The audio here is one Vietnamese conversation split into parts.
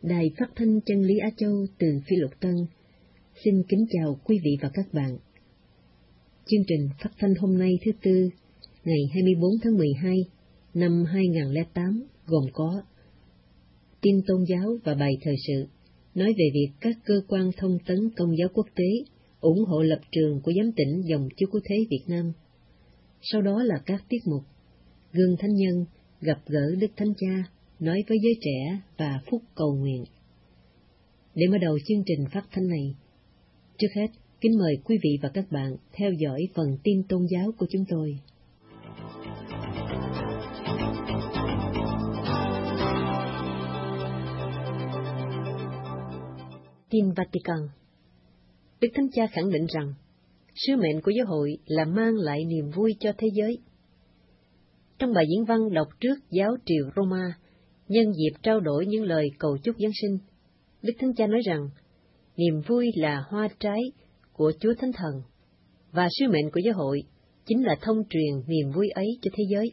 Đài Phát thanh Chân lý Á Châu từ Phi Lục Tân xin kính chào quý vị và các bạn. Chương trình phát thanh hôm nay thứ Tư, ngày 24 tháng 12 năm 2008 gồm có tin tôn giáo và bài thời sự, nói về việc các cơ quan thông tấn Công giáo quốc tế ủng hộ lập trường của giám tỉnh dòng Chúa Cứu Thế Việt Nam. Sau đó là các tiết mục Gương Thánh Nhân, gặp gỡ Đức Thánh Cha, nói với giới trẻ và phút cầu nguyện. Để mở đầu chương trình phát thanh này, trước hết, kính mời quý vị và các bạn theo dõi phần tin tôn giáo của chúng tôi. Tin Vatican. Đức Thánh Cha khẳng định rằng, sứ mệnh của giáo hội là mang lại niềm vui cho thế giới. Trong bài diễn văn đọc trước giáo triều Roma, nhân dịp trao đổi những lời cầu chúc Giáng sinh, Đức Thánh Cha nói rằng, niềm vui là hoa trái của Chúa Thánh Thần, và sứ mệnh của giáo hội chính là thông truyền niềm vui ấy cho thế giới.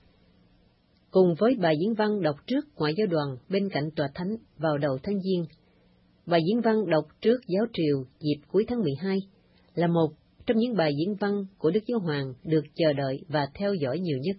Cùng với bài diễn văn đọc trước Ngoại giao đoàn bên cạnh Tòa Thánh vào đầu tháng Giêng, bài diễn văn đọc trước giáo triều dịp cuối tháng 12 là một trong những bài diễn văn của Đức Giáo Hoàng được chờ đợi và theo dõi nhiều nhất.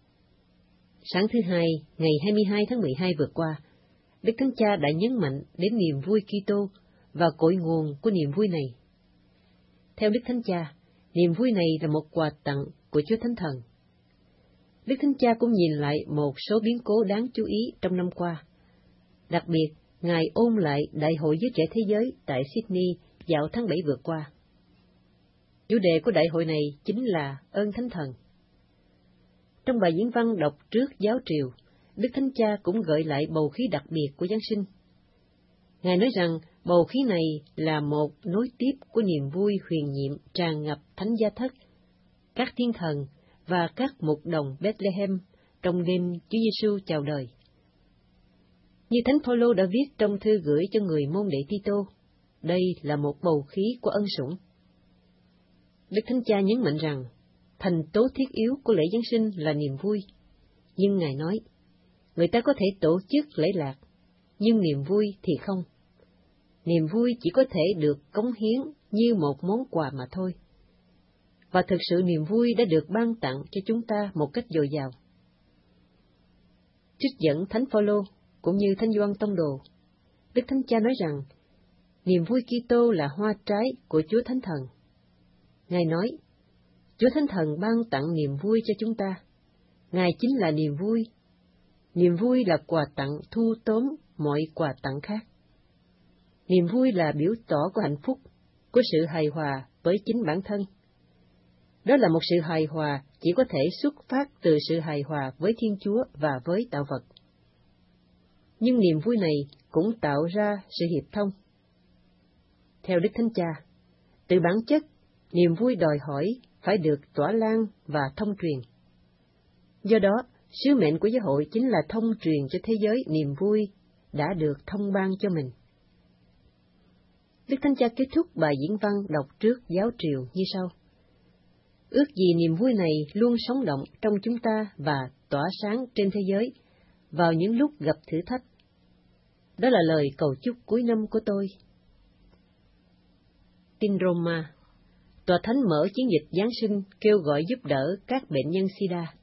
Sáng thứ Hai, ngày 22 tháng 12 vừa qua, Đức Thánh Cha đã nhấn mạnh đến niềm vui Kitô và cội nguồn của niềm vui này. Theo Đức Thánh Cha, niềm vui này là một quà tặng của Chúa Thánh Thần. Đức Thánh Cha cũng nhìn lại một số biến cố đáng chú ý trong năm qua. Đặc biệt, Ngài ôn lại Đại hội Giới Trẻ Thế Giới tại Sydney vào tháng 7 vừa qua. Chủ đề của đại hội này chính là ơn Thánh Thần. Trong bài diễn văn đọc trước giáo triều, Đức Thánh Cha cũng gợi lại bầu khí đặc biệt của Giáng sinh. Ngài nói rằng bầu khí này là một nối tiếp của niềm vui huyền nhiệm tràn ngập thánh gia thất, các thiên thần và các mục đồng Bethlehem trong đêm Chúa Giêsu chào đời. Như Thánh Phaolô đã viết trong thư gửi cho người môn đệ Tito, đây là một bầu khí của ân sủng. Đức Thánh Cha nhấn mạnh rằng, thành tố thiết yếu của lễ Giáng sinh là niềm vui. Nhưng Ngài nói, người ta có thể tổ chức lễ lạc, nhưng niềm vui thì không. Niềm vui chỉ có thể được cống hiến như một món quà mà thôi. Và thực sự niềm vui đã được ban tặng cho chúng ta một cách dồi dào. Trích dẫn Thánh Phaolô cũng như Thánh Gioan Tông Đồ, Đức Thánh Cha nói rằng, niềm vui Kitô là hoa trái của Chúa Thánh Thần. Ngài nói, Chúa Thánh Thần ban tặng niềm vui cho chúng ta. Ngài chính là niềm vui. Niềm vui là quà tặng thu tóm mọi quà tặng khác. Niềm vui là biểu tỏ của hạnh phúc, của sự hài hòa với chính bản thân. Đó là một sự hài hòa chỉ có thể xuất phát từ sự hài hòa với Thiên Chúa và với tạo vật. Nhưng niềm vui này cũng tạo ra sự hiệp thông. Theo Đức Thánh Cha, từ bản chất, niềm vui đòi hỏi phải được tỏa lan và thông truyền. Do đó, sứ mệnh của giáo hội chính là thông truyền cho thế giới niềm vui đã được thông ban cho mình. Đức Thánh Cha kết thúc bài diễn văn đọc trước giáo triều như sau. Ước gì niềm vui này luôn sống động trong chúng ta và tỏa sáng trên thế giới vào những lúc gặp thử thách. Đó là lời cầu chúc cuối năm của tôi. Tin Roma. Tòa Thánh mở chiến dịch Giáng sinh kêu gọi giúp đỡ các bệnh nhân SIDA.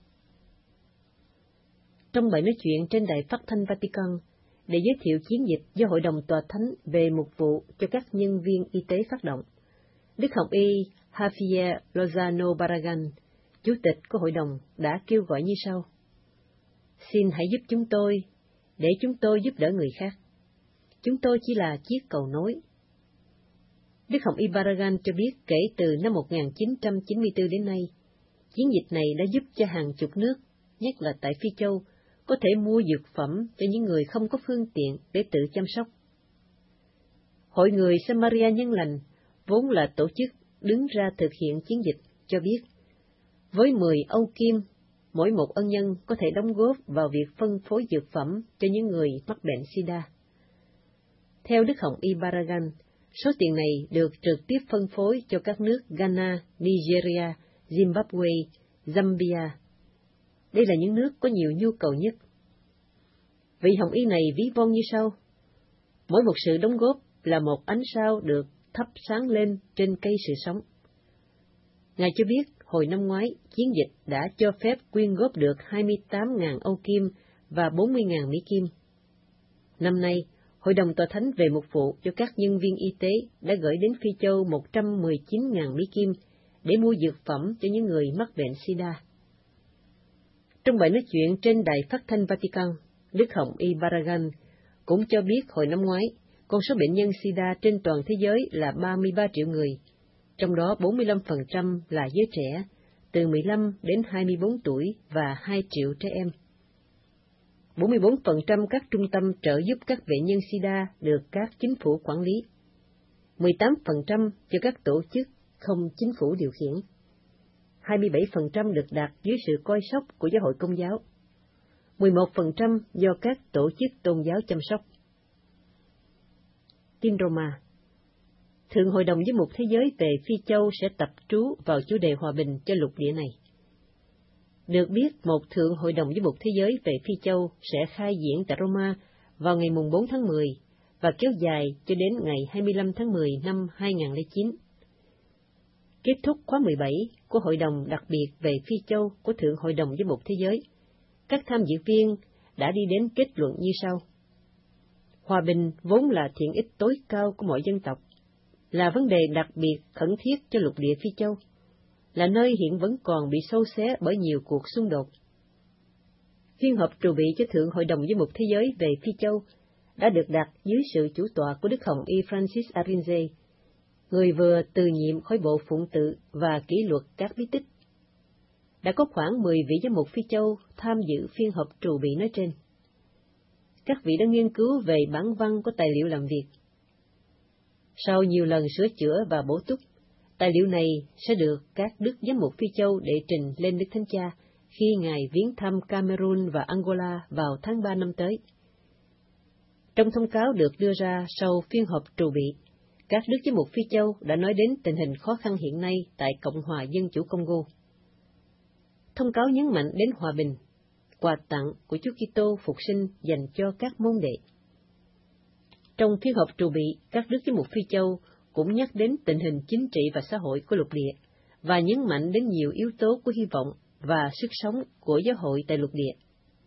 Trong bài nói chuyện trên đài phát thanh Vatican, để giới thiệu chiến dịch do Hội đồng Tòa Thánh về mục vụ cho các nhân viên y tế phát động, Đức Hồng Y Javier Lozano Barragan, Chủ tịch của Hội đồng, đã kêu gọi như sau. Xin hãy giúp chúng tôi, để chúng tôi giúp đỡ người khác. Chúng tôi chỉ là chiếc cầu nối. Đức Hồng Y Barragan cho biết kể từ năm 1994 đến nay, chiến dịch này đã giúp cho hàng chục nước, nhất là tại Phi Châu, có thể mua dược phẩm cho những người không có phương tiện để tự chăm sóc. Hội người Samaria Nhân Lành, vốn là tổ chức đứng ra thực hiện chiến dịch, cho biết, với 10 Âu Kim, mỗi một ân nhân có thể đóng góp vào việc phân phối dược phẩm cho những người mắc bệnh SIDA. Theo Đức Hồng Y Barragan, số tiền này được trực tiếp phân phối cho các nước Ghana, Nigeria, Zimbabwe, Zambia. Đây là những nước có nhiều nhu cầu nhất. Vị Hồng Y này ví von như sau. Mỗi một sự đóng góp là một ánh sao được thắp sáng lên trên cây sự sống. Ngài cho biết hồi năm ngoái, chiến dịch đã cho phép quyên góp được 28.000 Âu Kim và 40.000 Mỹ Kim. Năm nay, Hội đồng Tòa Thánh về Mục vụ cho các nhân viên y tế đã gửi đến Phi Châu 119.000 Mỹ Kim để mua dược phẩm cho những người mắc bệnh SIDA. Trong bài nói chuyện trên đài phát thanh Vatican, Đức Hồng Y Barragan cũng cho biết hồi năm ngoái, con số bệnh nhân SIDA trên toàn thế giới là 33 triệu người, trong đó 45% là giới trẻ, từ 15 đến 24 tuổi và 2 triệu trẻ em. 44% các trung tâm trợ giúp các bệnh nhân SIDA được các chính phủ quản lý, 18% cho các tổ chức không chính phủ điều khiển, 27% được đặt dưới sự coi sóc của Giáo hội Công giáo, 11% do các tổ chức tôn giáo chăm sóc. Tin Roma. Thượng Hội đồng Giám mục Thế giới về Phi Châu sẽ tập trú vào chủ đề hòa bình cho lục địa này. Được biết, một Thượng Hội đồng Giám mục Thế giới về Phi Châu sẽ khai diễn tại Roma vào ngày 4 tháng 10 và kéo dài cho đến ngày 25 tháng 10 năm 2009. Kết thúc khóa 17 của Hội đồng đặc biệt về Phi Châu của Thượng Hội đồng Giám mục Thế giới, các tham dự viên đã đi đến kết luận như sau. Hòa bình vốn là thiện ích tối cao của mọi dân tộc, là vấn đề đặc biệt khẩn thiết cho lục địa Phi Châu, là nơi hiện vẫn còn bị xâu xé bởi nhiều cuộc xung đột. Phiên họp trù bị cho Thượng Hội đồng Giám mục Thế giới về Phi Châu đã được đặt dưới sự chủ tọa của Đức Hồng Y Francis Arinze, người vừa từ nhiệm khỏi bộ phụng tự và kỷ luật các bí tích. Đã có khoảng 10 vị giám mục Phi Châu tham dự phiên họp trù bị nói trên. Các vị đã nghiên cứu về bản văn của tài liệu làm việc. Sau nhiều lần sửa chữa và bổ túc, tài liệu này sẽ được các đức giám mục Phi Châu đệ trình lên Đức Thánh Cha khi Ngài viếng thăm Cameroon và Angola vào tháng 3 năm tới. Trong thông cáo được đưa ra sau phiên họp trù bị, các đức giám mục Phi Châu đã nói đến tình hình khó khăn hiện nay tại Cộng hòa Dân chủ Congo. Thông cáo nhấn mạnh đến hòa bình, quà tặng của Chúa Kitô phục sinh dành cho các môn đệ. Trong phiên họp trù bị, các đức giám mục Phi Châu cũng nhắc đến tình hình chính trị và xã hội của lục địa, và nhấn mạnh đến nhiều yếu tố của hy vọng và sức sống của giáo hội tại lục địa.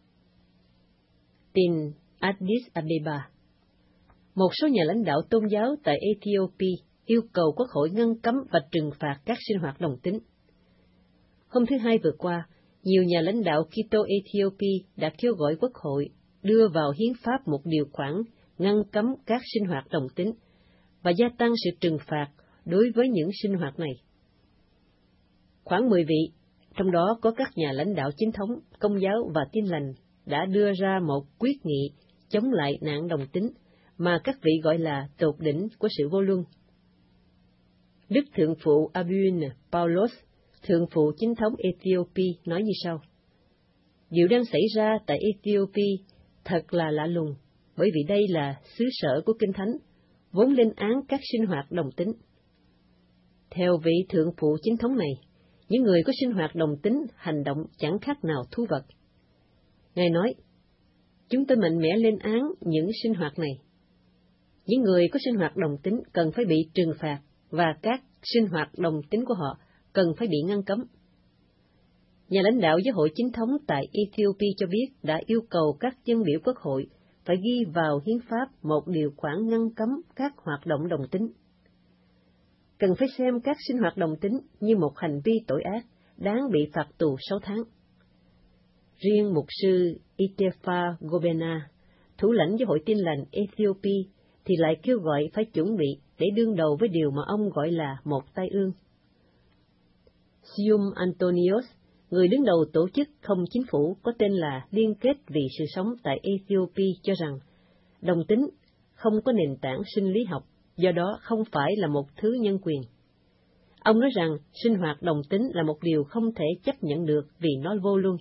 Tin Addis Abeba. Một số nhà lãnh đạo tôn giáo tại Ethiopia yêu cầu Quốc hội ngăn cấm và trừng phạt các sinh hoạt đồng tính. Hôm thứ Hai vừa qua, nhiều nhà lãnh đạo Kitô Ethiopia đã kêu gọi Quốc hội đưa vào hiến pháp một điều khoản ngăn cấm các sinh hoạt đồng tính và gia tăng sự trừng phạt đối với những sinh hoạt này. Khoảng 10 vị, trong đó có các nhà lãnh đạo chính thống, công giáo và tin lành, đã đưa ra một quyết nghị chống lại nạn đồng tính mà các vị gọi là tột đỉnh của sự vô luân. Đức Thượng phụ Abune Paulos, Thượng phụ chính thống Ethiopia nói như sau. Điều đang xảy ra tại Ethiopia thật là lạ lùng, bởi vì đây là xứ sở của Kinh Thánh, vốn lên án các sinh hoạt đồng tính. Theo vị Thượng phụ chính thống này, những người có sinh hoạt đồng tính hành động chẳng khác nào thú vật. Ngài nói, chúng tôi mạnh mẽ lên án những sinh hoạt này. Những người có sinh hoạt đồng tính cần phải bị trừng phạt, và các sinh hoạt đồng tính của họ cần phải bị ngăn cấm. Nhà lãnh đạo giáo hội chính thống tại Ethiopia cho biết đã yêu cầu các dân biểu quốc hội phải ghi vào hiến pháp một điều khoản ngăn cấm các hoạt động đồng tính. Cần phải xem các sinh hoạt đồng tính như một hành vi tội ác, đáng bị phạt tù 6 tháng. Riêng mục sư Itefa Gobena, thủ lãnh giáo hội tin lành Ethiopia, thì lại kêu gọi phải chuẩn bị để đương đầu với điều mà ông gọi là một tai ương. Sium Antonios, người đứng đầu tổ chức không chính phủ có tên là Liên kết vì sự sống tại Ethiopia, cho rằng đồng tính không có nền tảng sinh lý học, do đó không phải là một thứ nhân quyền. Ông nói rằng sinh hoạt đồng tính là một điều không thể chấp nhận được vì nó vô luân.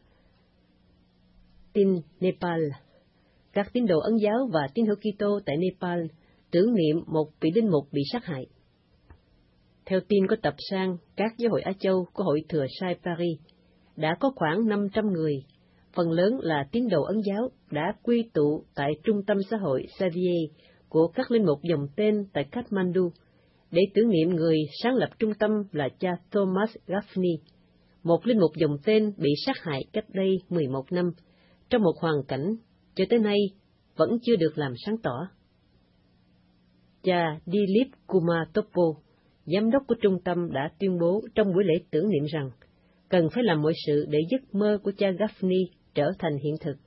Tin Nepal. Các tín đồ Ấn giáo và tín hữu Kitô tại Nepal tưởng niệm một vị linh mục bị sát hại. Theo tin có tập san các giáo hội Á Châu của Hội Thừa Sai Paris, đã có khoảng 500 người, phần lớn là tín đồ Ấn giáo, đã quy tụ tại Trung tâm xã hội Xavier của các linh mục dòng tên tại Kathmandu, để tưởng niệm người sáng lập trung tâm là cha Thomas Gaffney, một linh mục dòng tên bị sát hại cách đây 11 năm, trong một hoàn cảnh cho tới nay vẫn chưa được làm sáng tỏ. Cha Dilip Kumar Topo, giám đốc của trung tâm, đã tuyên bố trong buổi lễ tưởng niệm rằng cần phải làm mọi sự để giấc mơ của cha Gaffney trở thành hiện thực.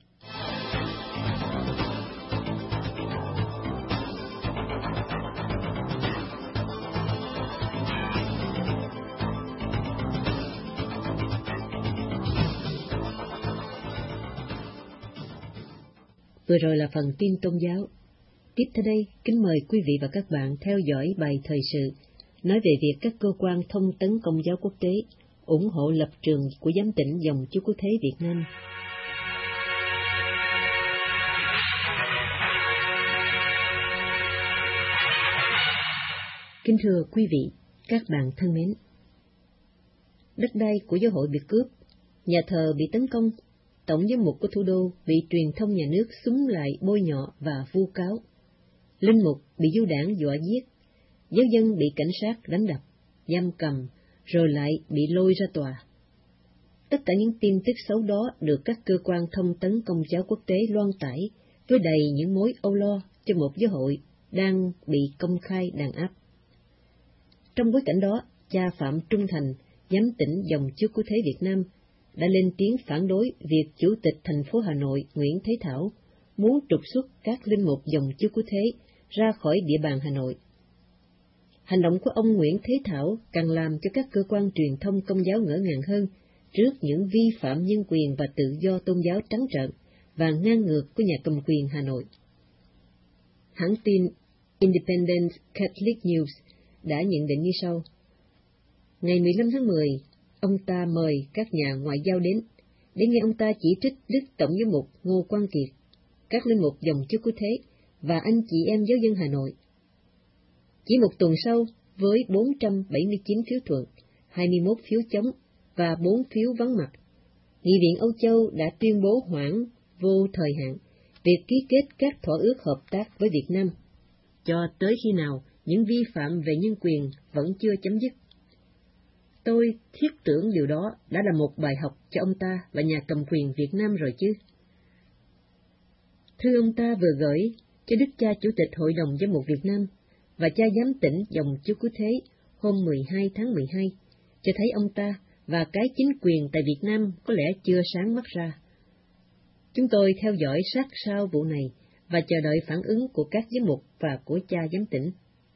Vừa rồi là phần tin tôn giáo. Tiếp theo đây, kính mời quý vị và các bạn theo dõi bài thời sự nói về việc các cơ quan thông tấn Công giáo quốc tế ủng hộ lập trường của giám tỉnh dòng Chúa Cứu Thế Việt Nam. Kính thưa quý vị, các bạn thân mến, đất đai của giáo hội bị cướp, nhà thờ bị tấn công, tổng giám mục của thủ đô bị truyền thông nhà nước xúm lại bôi nhọ và vu cáo, linh mục bị du đảng dọa giết, giáo dân bị cảnh sát đánh đập, giam cầm, rồi lại bị lôi ra tòa. Tất cả những tin tức xấu đó được các cơ quan thông tấn Công giáo quốc tế loan tải với đầy những mối âu lo cho một giáo hội đang bị công khai đàn áp. Trong bối cảnh đó, cha Phạm Trung Thành, giám tỉnh dòng Chúa Cứu Thế Việt Nam, đã lên tiếng phản đối việc Chủ tịch thành phố Hà Nội Nguyễn Thế Thảo muốn trục xuất các linh mục dòng Chúa Cứu Thế ra khỏi địa bàn Hà Nội. Hành động của ông Nguyễn Thế Thảo càng làm cho các cơ quan truyền thông Công giáo ngỡ ngàng hơn trước những vi phạm nhân quyền và tự do tôn giáo trắng trợn và ngang ngược của nhà cầm quyền Hà Nội. Hãng tin Independent Catholic News đã nhận định như sau. Ngày 15 tháng 10, ông ta mời các nhà ngoại giao đến để nghe ông ta chỉ trích Đức Tổng giám mục Ngô Quang Kiệt, các linh mục dòng Chúa Cứu Thế và anh chị em giáo dân Hà Nội. Chỉ một tuần sau, với 479 phiếu thuận, 21 phiếu chống và 4 phiếu vắng mặt, Nghị viện Âu Châu đã tuyên bố hoãn vô thời hạn việc ký kết các thỏa ước hợp tác với Việt Nam, cho tới khi nào những vi phạm về nhân quyền vẫn chưa chấm dứt. Tôi thiết tưởng điều đó đã là một bài học cho ông ta và nhà cầm quyền Việt Nam rồi chứ. Thư ông ta vừa gửi cho Đức cha Chủ tịch Hội đồng Giám mục Việt Nam và cha giám tỉnh dòng Chúa Cứu Thế hôm 12 tháng 12, cho thấy ông ta và cái chính quyền tại Việt Nam có lẽ chưa sáng mắt ra. Chúng tôi theo dõi sát sao vụ này và chờ đợi phản ứng của các giám mục và của cha giám tỉnh.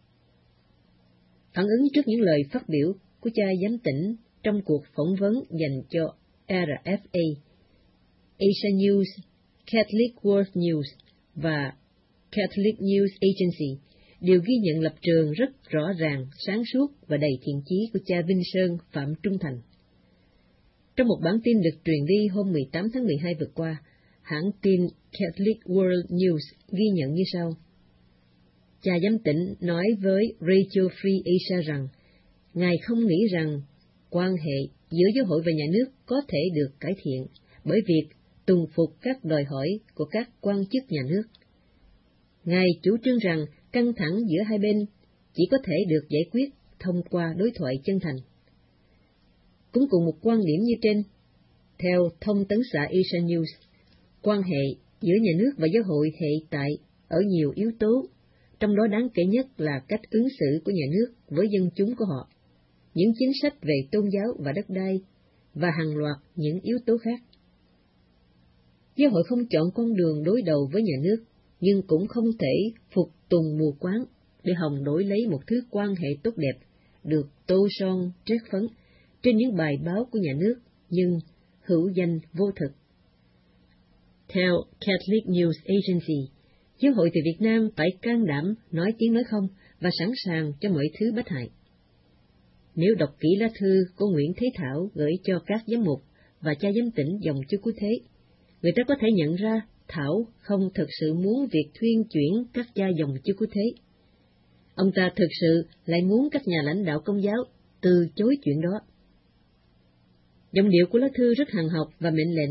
Phản ứng trước những lời phát biểu của cha giám tỉnh trong cuộc phỏng vấn dành cho RFA, Asia News, Catholic World News và Catholic News Agency đều ghi nhận lập trường rất rõ ràng, sáng suốt và đầy thiện chí của cha Vinh Sơn Phạm Trung Thành. Trong một bản tin được truyền đi hôm 18 tháng 12 vừa qua, hãng tin Catholic World News ghi nhận như sau. Cha giám tỉnh nói với Radio Free Asia rằng, Ngài không nghĩ rằng quan hệ giữa giáo hội và nhà nước có thể được cải thiện bởi việc tùng phục các đòi hỏi của các quan chức nhà nước. Ngài chủ trương rằng căng thẳng giữa hai bên chỉ có thể được giải quyết thông qua đối thoại chân thành. Cũng cùng một quan điểm như trên, theo thông tấn xã Asia News, quan hệ giữa nhà nước và giáo hội hệ tại ở nhiều yếu tố, trong đó đáng kể nhất là cách ứng xử của nhà nước với dân chúng của họ, những chính sách về tôn giáo và đất đai, và hàng loạt những yếu tố khác. Giáo hội không chọn con đường đối đầu với nhà nước, nhưng cũng không thể phục tùng mù quáng để hòng đổi lấy một thứ quan hệ tốt đẹp, được tô son trét phấn trên những bài báo của nhà nước, nhưng hữu danh vô thực. Theo Catholic News Agency, giáo hội tại Việt Nam phải can đảm nói tiếng nói không và sẵn sàng cho mọi thứ bất hại. Nếu đọc kỹ lá thư của Nguyễn Thế Thảo gửi cho các giám mục và cha giám tỉnh dòng Chúa Cứu Thế, người ta có thể nhận ra Thảo không thực sự muốn việc thuyên chuyển các cha dòng Chúa Cứu Thế. Ông ta thực sự lại muốn các nhà lãnh đạo Công giáo từ chối chuyện đó. Giọng điệu của lá thư rất hàn học và mệnh lệnh,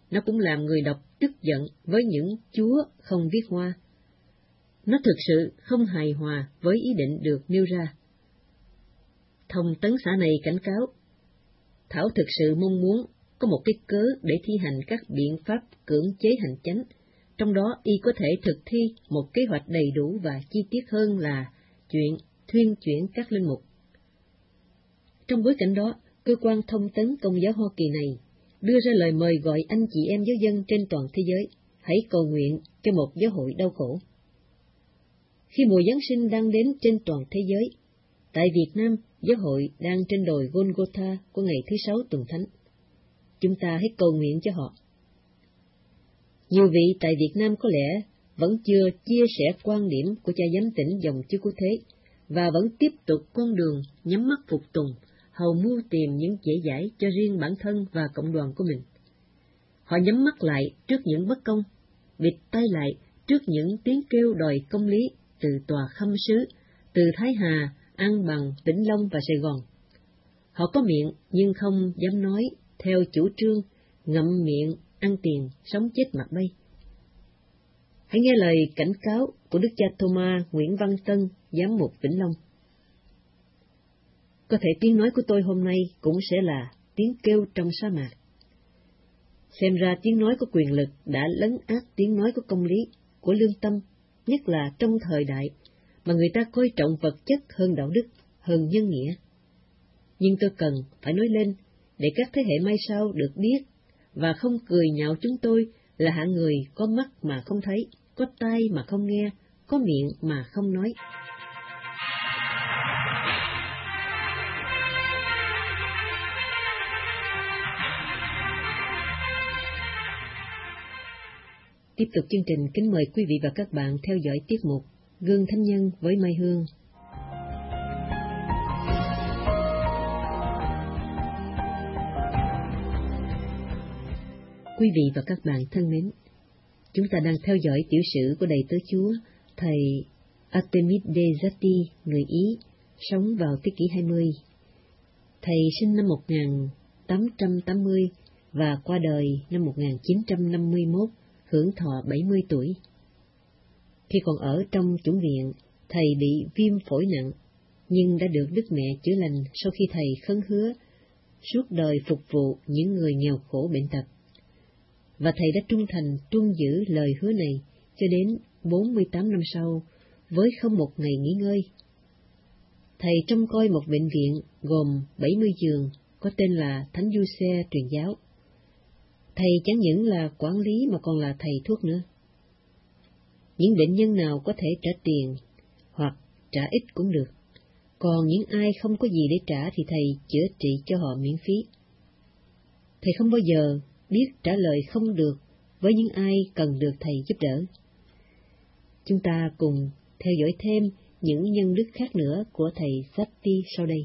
nó cũng làm người đọc tức giận với những chúa không viết hoa. Nó thực sự không hài hòa với ý định được nêu ra. Thông tấn xã này cảnh cáo, Thảo thực sự mong muốn có một cái cớ để thi hành các biện pháp cưỡng chế hành chánh, trong đó y có thể thực thi một kế hoạch đầy đủ và chi tiết hơn là chuyện thuyên chuyển các linh mục. Trong bối cảnh đó, cơ quan thông tấn Công giáo Hoa Kỳ này đưa ra lời mời gọi anh chị em giáo dân trên toàn thế giới, hãy cầu nguyện cho một giáo hội đau khổ. Khi mùa Giáng sinh đang đến trên toàn thế giới, tại Việt Nam, giáo hội đang trên đồi Golgotha của ngày thứ Sáu tuần thánh. Chúng ta hãy cầu nguyện cho họ. Nhiều vị tại Việt Nam có lẽ vẫn chưa chia sẻ quan điểm của cha giám tỉnh dòng Chúa Cứu Thế, và vẫn tiếp tục con đường nhắm mắt phục tùng, hầu mưu tìm những dễ dãi cho riêng bản thân và cộng đoàn của mình. Họ nhắm mắt lại trước những bất công, bịt tai lại trước những tiếng kêu đòi công lý từ tòa khâm sứ, từ Thái Hà, An Bằng, Vĩnh Long và Sài Gòn. Họ có miệng nhưng không dám nói theo chủ trương ngậm miệng, ăn tiền, sống chết mặc bay. Hãy nghe lời cảnh cáo của Đức cha Thomas Nguyễn Văn Tân, giám mục Vĩnh Long. Có thể tiếng nói của tôi hôm nay cũng sẽ là tiếng kêu trong sa mạc. Xem ra tiếng nói của quyền lực đã lấn át tiếng nói của công lý, của lương tâm, nhất là trong thời đại mà người ta coi trọng vật chất hơn đạo đức, hơn nhân nghĩa. Nhưng tôi cần phải nói lên để các thế hệ mai sau được biết và không cười nhạo chúng tôi là hạng người có mắt mà không thấy, có tai mà không nghe, có miệng mà không nói. Tiếp tục chương trình, kính mời quý vị và các bạn theo dõi tiết mục Gương Thánh Nhân với Mai Hương. Quý vị và các bạn thân mến, chúng ta đang theo dõi tiểu sử của đầy tớ Chúa, thầy Artemide Zatti, người Ý, sống vào thế kỷ 20. Thầy sinh năm 1880 và qua đời năm 1951, hưởng thọ 70 tuổi. Khi còn ở trong chủng viện, thầy bị viêm phổi nặng, nhưng đã được Đức Mẹ chữa lành sau khi thầy khấn hứa suốt đời phục vụ những người nghèo khổ bệnh tật. Và thầy đã trung thành tuân giữ lời hứa này cho đến 48 năm sau, với không một ngày nghỉ ngơi. Thầy trông coi một bệnh viện gồm 70 giường, có tên là Thánh Giuse Truyền Giáo. Thầy chẳng những là quản lý mà còn là thầy thuốc nữa. Những bệnh nhân nào có thể trả tiền, hoặc trả ít cũng được, còn những ai không có gì để trả thì thầy chữa trị cho họ miễn phí. Thầy không bao giờ biết trả lời không được với những ai cần được thầy giúp đỡ. Chúng ta cùng theo dõi thêm những nhân đức khác nữa của thầy Zatti sau đây.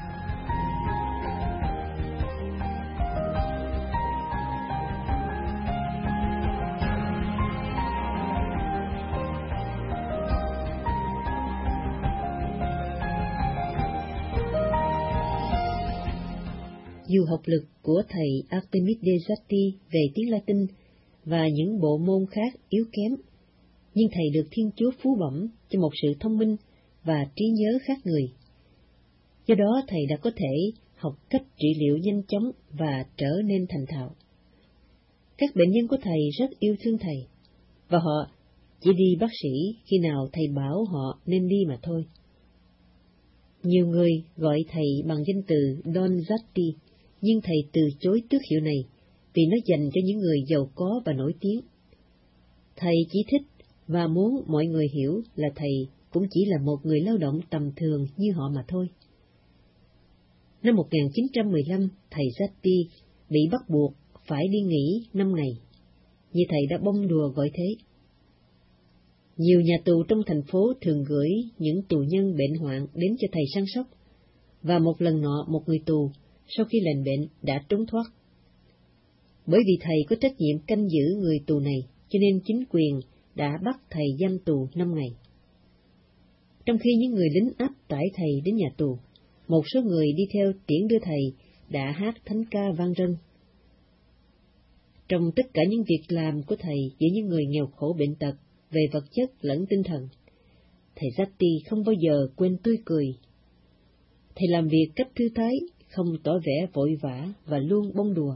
Dù học lực của thầy Artemide Zatti về tiếng Latin và những bộ môn khác yếu kém, nhưng thầy được Thiên Chúa phú bẩm cho một sự thông minh và trí nhớ khác người. Do đó thầy đã có thể học cách trị liệu nhanh chóng và trở nên thành thạo. Các bệnh nhân của thầy rất yêu thương thầy, và họ chỉ đi bác sĩ khi nào thầy bảo họ nên đi mà thôi. Nhiều người gọi thầy bằng danh từ Don Zatti, nhưng thầy từ chối tước hiệu này vì nó dành cho những người giàu có và nổi tiếng. Thầy chỉ thích và muốn mọi người hiểu là thầy cũng chỉ là một người lao động tầm thường như họ mà thôi. Năm 1915, thầy Zatti bị bắt buộc phải đi nghỉ 5 ngày, như thầy đã bông đùa gọi thế. Nhiều nhà tù trong thành phố thường gửi những tù nhân bệnh hoạn đến cho thầy săn sóc, và một lần nọ một người tù sau khi lành bệnh đã trốn thoát. Bởi vì thầy có trách nhiệm canh giữ người tù này, cho nên chính quyền đã bắt thầy giam tù 5 ngày. Trong khi những người lính áp tải thầy đến nhà tù, một số người đi theo tiễn đưa thầy đã hát thánh ca vang rân. Trong tất cả những việc làm của thầy với những người nghèo khổ bệnh tật, về vật chất lẫn tinh thần, thầy Zati không bao giờ quên tươi cười. Thầy làm việc cách thư thái, không tỏ vẻ vội vã và luôn bông đùa.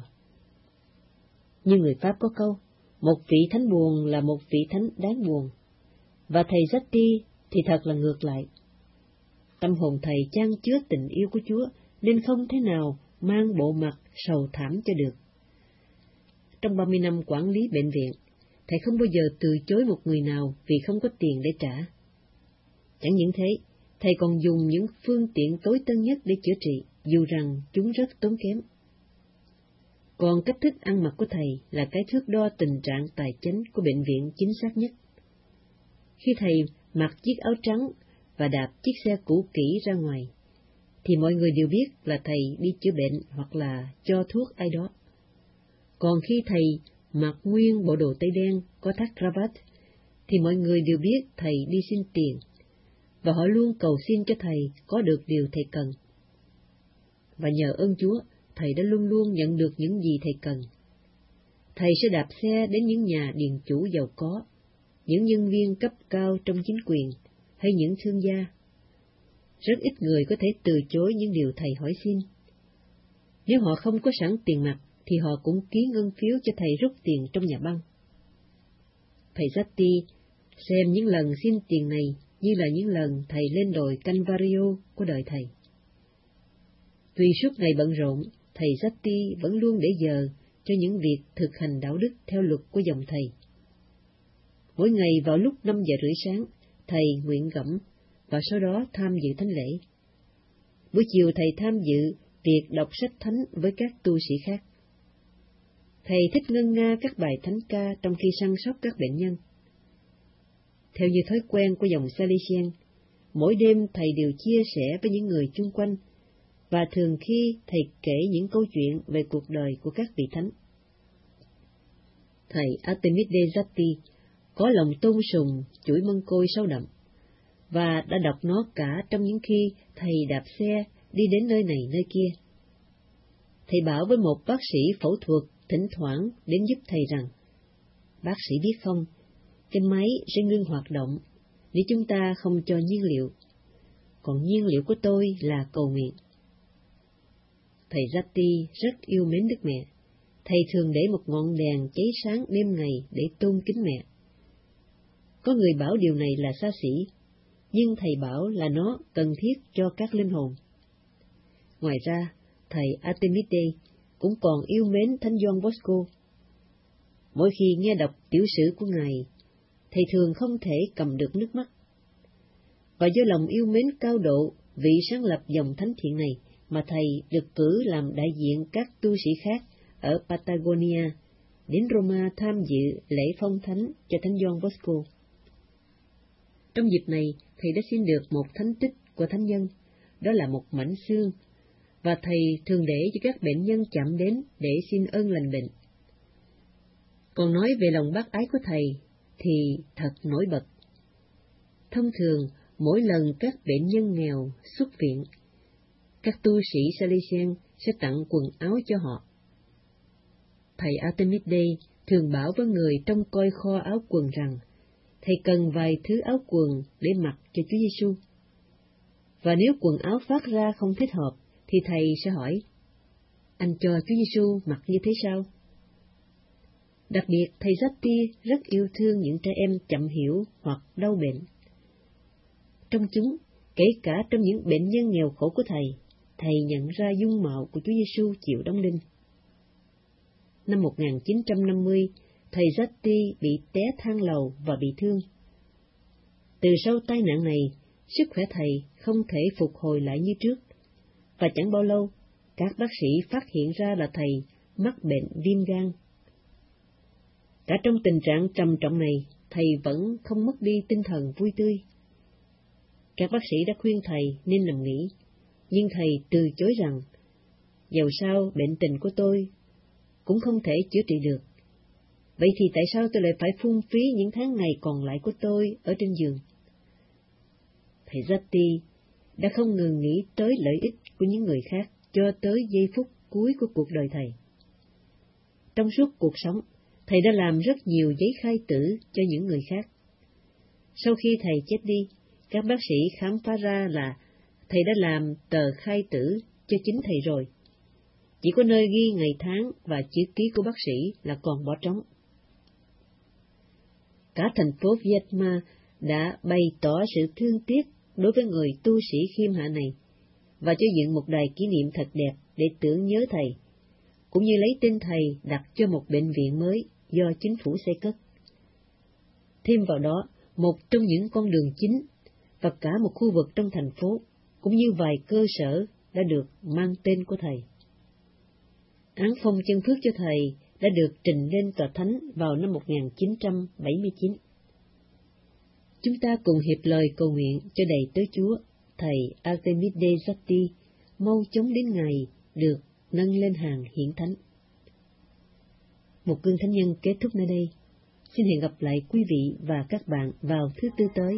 Như người Pháp có câu, một vị thánh buồn là một vị thánh đáng buồn, và thầy Zati thì thật là ngược lại. Tâm hồn thầy chan chứa tình yêu của Chúa, nên không thể nào mang bộ mặt sầu thảm cho được. Trong 30 năm quản lý bệnh viện, thầy không bao giờ từ chối một người nào vì không có tiền để trả. Chẳng những thế, thầy còn dùng những phương tiện tối tân nhất để chữa trị, dù rằng chúng rất tốn kém. Còn cách thức ăn mặc của thầy là cái thước đo tình trạng tài chính của bệnh viện chính xác nhất. Khi thầy mặc chiếc áo trắng và đạp chiếc xe cũ kỹ ra ngoài, thì mọi người đều biết là thầy đi chữa bệnh hoặc là cho thuốc ai đó. Còn khi thầy mặc nguyên bộ đồ tây đen có thắt cravat, thì mọi người đều biết thầy đi xin tiền, và họ luôn cầu xin cho thầy có được điều thầy cần. Và nhờ ơn Chúa, thầy đã luôn luôn nhận được những gì thầy cần. Thầy sẽ đạp xe đến những nhà điền chủ giàu có, những nhân viên cấp cao trong chính quyền, hay những thương gia. Rất ít người có thể từ chối những điều thầy hỏi xin. Nếu họ không có sẵn tiền mặt, thì họ cũng ký ngân phiếu cho thầy rút tiền trong nhà băng. Thầy Zati xem những lần xin tiền này như là những lần thầy lên đồi Calvario của đời thầy. Tuy suốt ngày bận rộn, thầy Zati vẫn luôn để giờ cho những việc thực hành đạo đức theo luật của dòng thầy. Mỗi ngày vào lúc 5 giờ rưỡi sáng, thầy nguyện gẫm và sau đó tham dự thánh lễ. Buổi chiều thầy tham dự việc đọc sách thánh với các tu sĩ khác. Thầy thích ngân nga các bài thánh ca trong khi săn sóc các bệnh nhân. Theo như thói quen của dòng Salesian, mỗi đêm thầy đều chia sẻ với những người chung quanh, và thường khi thầy kể những câu chuyện về cuộc đời của các vị thánh. Thầy Artemide Zati có lòng tôn sùng chuỗi mân côi sâu đậm, và đã đọc nó cả trong những khi thầy đạp xe đi đến nơi này nơi kia. Thầy bảo với một bác sĩ phẫu thuật thỉnh thoảng đến giúp thầy rằng, bác sĩ biết không, cái máy sẽ ngưng hoạt động nếu chúng ta không cho nhiên liệu, còn nhiên liệu của tôi là cầu nguyện. Thầy Zati rất yêu mến Đức Mẹ. Thầy thường để một ngọn đèn cháy sáng đêm ngày để tôn kính mẹ. Có người bảo điều này là xa xỉ, nhưng thầy bảo là nó cần thiết cho các linh hồn. Ngoài ra, thầy Artemide cũng còn yêu mến Thánh Gioan Bosco. Mỗi khi nghe đọc tiểu sử của Ngài, thầy thường không thể cầm được nước mắt. Và do lòng yêu mến cao độ vị sáng lập dòng thánh thiện này, mà thầy được cử làm đại diện các tu sĩ khác ở Patagonia đến Roma tham dự lễ phong thánh cho Thánh Gioan Bosco. Trong dịp này, thầy đã xin được một thánh tích của thánh nhân, đó là một mảnh xương, và thầy thường để cho các bệnh nhân chạm đến để xin ơn lành bệnh. Còn nói về lòng bác ái của thầy thì thật nổi bật. Thông thường, mỗi lần các bệnh nhân nghèo xuất viện, các tu sĩ Salesian sẽ tặng quần áo cho họ. Thầy Artemide thường bảo với người trông coi kho áo quần rằng, thầy cần vài thứ áo quần để mặc cho Chúa Giêsu. Và nếu quần áo phát ra không thích hợp, thì thầy sẽ hỏi, anh cho Chúa Giêsu mặc như thế sao? Đặc biệt, thầy Zati rất yêu thương những trẻ em chậm hiểu hoặc đau bệnh. Trong chúng, kể cả trong những bệnh nhân nghèo khổ của thầy nhận ra dung mạo của Chúa Giêsu chịu đóng đinh. Năm 1950, thầy Zati bị té thang lầu và bị thương. Từ sau tai nạn này, sức khỏe thầy không thể phục hồi lại như trước, và chẳng bao lâu, các bác sĩ phát hiện ra là thầy mắc bệnh viêm gan. Cả trong tình trạng trầm trọng này, thầy vẫn không mất đi tinh thần vui tươi. Các bác sĩ đã khuyên thầy nên nằm nghỉ, nhưng thầy từ chối rằng, dầu sao bệnh tình của tôi cũng không thể chữa trị được. Vậy thì tại sao tôi lại phải phung phí những tháng ngày còn lại của tôi ở trên giường? Thầy Zati đã không ngừng nghĩ tới lợi ích của những người khác cho tới giây phút cuối của cuộc đời thầy. trong suốt cuộc sống, thầy đã làm rất nhiều giấy khai tử cho những người khác. Sau khi thầy chết đi, các bác sĩ khám phá ra là thầy đã làm tờ khai tử cho chính thầy rồi. Chỉ có nơi ghi ngày tháng và chữ ký của bác sĩ là còn bỏ trống. Cả thành phố Vietma đã bày tỏ sự thương tiếc đối với người tu sĩ khiêm hạ này, và cho dựng một đài kỷ niệm thật đẹp để tưởng nhớ thầy, cũng như lấy tên thầy đặt cho một bệnh viện mới do chính phủ xây cất. Thêm vào đó, một trong những con đường chính và cả một khu vực trong thành phố, cũng như vài cơ sở đã được mang tên của thầy. Án phong chân phước cho thầy đã được trình lên tòa thánh vào năm 1979. Chúng ta cùng hiệp lời cầu nguyện cho đầy tớ Chúa, thầy Artemide Zatti, mau chóng đến ngày được nâng lên hàng hiển thánh. Một cương thánh nhân kết thúc nơi đây. Xin hẹn gặp lại quý vị và các bạn vào thứ Tư tới.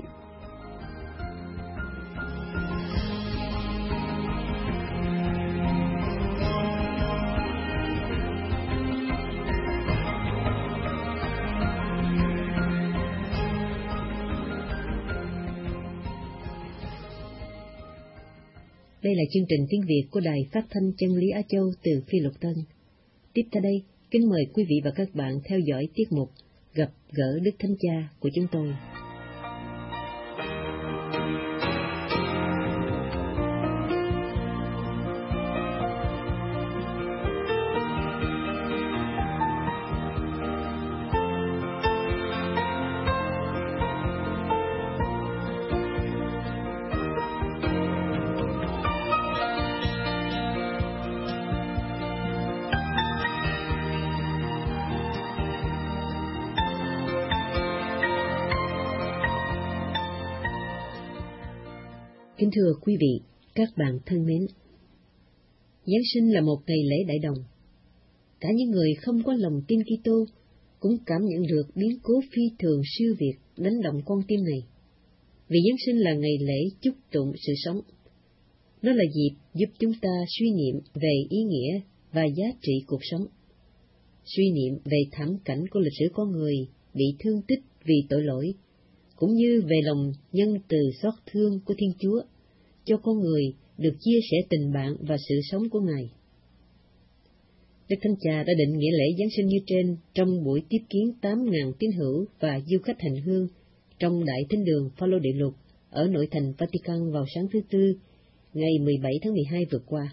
Đây là chương trình tiếng Việt của Đài Phát thanh Chân lý Á Châu từ Phi Luật Tân. Tiếp theo đây, kính mời quý vị và các bạn theo dõi tiết mục Gặp gỡ Đức Thánh Cha của chúng tôi. Kính thưa quý vị, các bạn thân mến, Giáng sinh là một ngày lễ đại đồng. Cả những người không có lòng tin Kitô cũng cảm nhận được biến cố phi thường siêu việt đánh động con tim này. Vì Giáng sinh là ngày lễ chúc tụng sự sống. Nó là dịp giúp chúng ta suy niệm về ý nghĩa và giá trị cuộc sống, suy niệm về thảm cảnh của lịch sử con người bị thương tích vì tội lỗi, cũng như về lòng nhân từ xót thương của Thiên Chúa cho con người được chia sẻ tình bạn và sự sống của Ngài. Đức Thánh Cha đã định nghĩa lễ Giáng sinh như trên trong buổi tiếp kiến 8.000 tín hữu và du khách hành hương trong Đại Thánh đường Phaolô Đệ Lục ở nội thành Vatican vào sáng thứ Tư, ngày 17 tháng 12 vừa qua.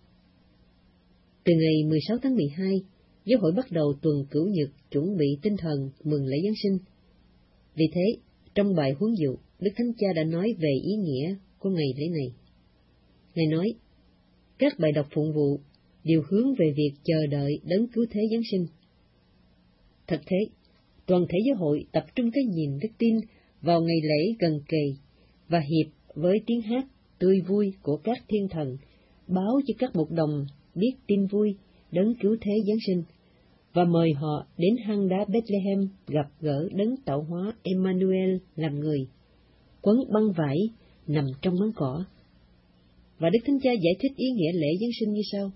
Từ ngày 16 tháng 12, Giáo hội bắt đầu tuần Cửu Nhật chuẩn bị tinh thần mừng lễ Giáng sinh. Vì thế, trong bài huấn dụ, Đức Thánh Cha đã nói về ý nghĩa của ngày lễ này. Ngài nói, các bài đọc phụng vụ đều hướng về việc chờ đợi đấng cứu thế Giáng sinh. Thật thế, toàn thể giáo hội tập trung cái nhìn đức tin vào ngày lễ gần kề và hiệp với tiếng hát tươi vui của các thiên thần, báo cho các mục đồng biết tin vui đấng cứu thế Giáng sinh, và mời họ đến hang đá Bethlehem gặp gỡ đấng tạo hóa Emmanuel làm người, quấn băng vải nằm trong máng cỏ. Và Đức Thánh Cha giải thích ý nghĩa lễ Giáng sinh như sau.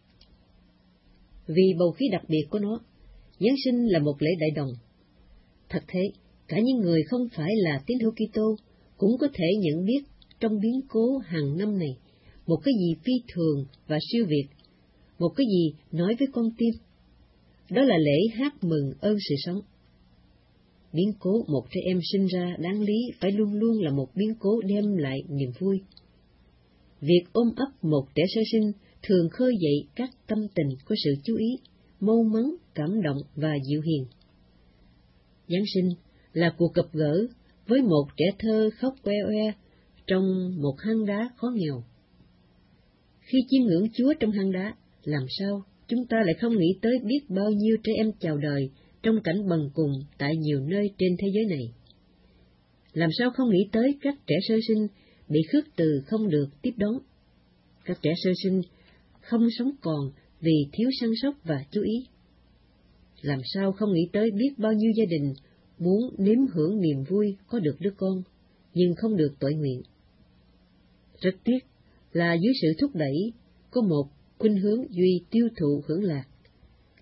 Vì bầu khí đặc biệt của nó, Giáng sinh là một lễ đại đồng. Thật thế, cả những người không phải là tín hữu Kitô cũng có thể nhận biết trong biến cố hàng năm này một cái gì phi thường và siêu việt, một cái gì nói với con tim. Đó là lễ hát mừng ơn sự sống. Biến cố một trẻ em sinh ra đáng lý phải luôn luôn là một biến cố đem lại niềm vui. Việc ôm ấp một trẻ sơ sinh thường khơi dậy các tâm tình có sự chú ý, mâu mắn, cảm động và dịu hiền. Giáng sinh là cuộc gặp gỡ với một trẻ thơ khóc oe oe trong một hang đá khó nghèo. Khi chiêm ngưỡng Chúa trong hang đá, làm sao chúng ta lại không nghĩ tới biết bao nhiêu trẻ em chào đời trong cảnh bần cùng tại nhiều nơi trên thế giới này? Làm sao không nghĩ tới các trẻ sơ sinh bị khước từ không được tiếp đón, các trẻ sơ sinh không sống còn vì thiếu săn sóc và chú ý? Làm sao không nghĩ tới biết bao nhiêu gia đình muốn nếm hưởng niềm vui có được đứa con, nhưng không được tội nguyện? Rất tiếc là dưới sự thúc đẩy có một khuynh hướng duy tiêu thụ hưởng lạc,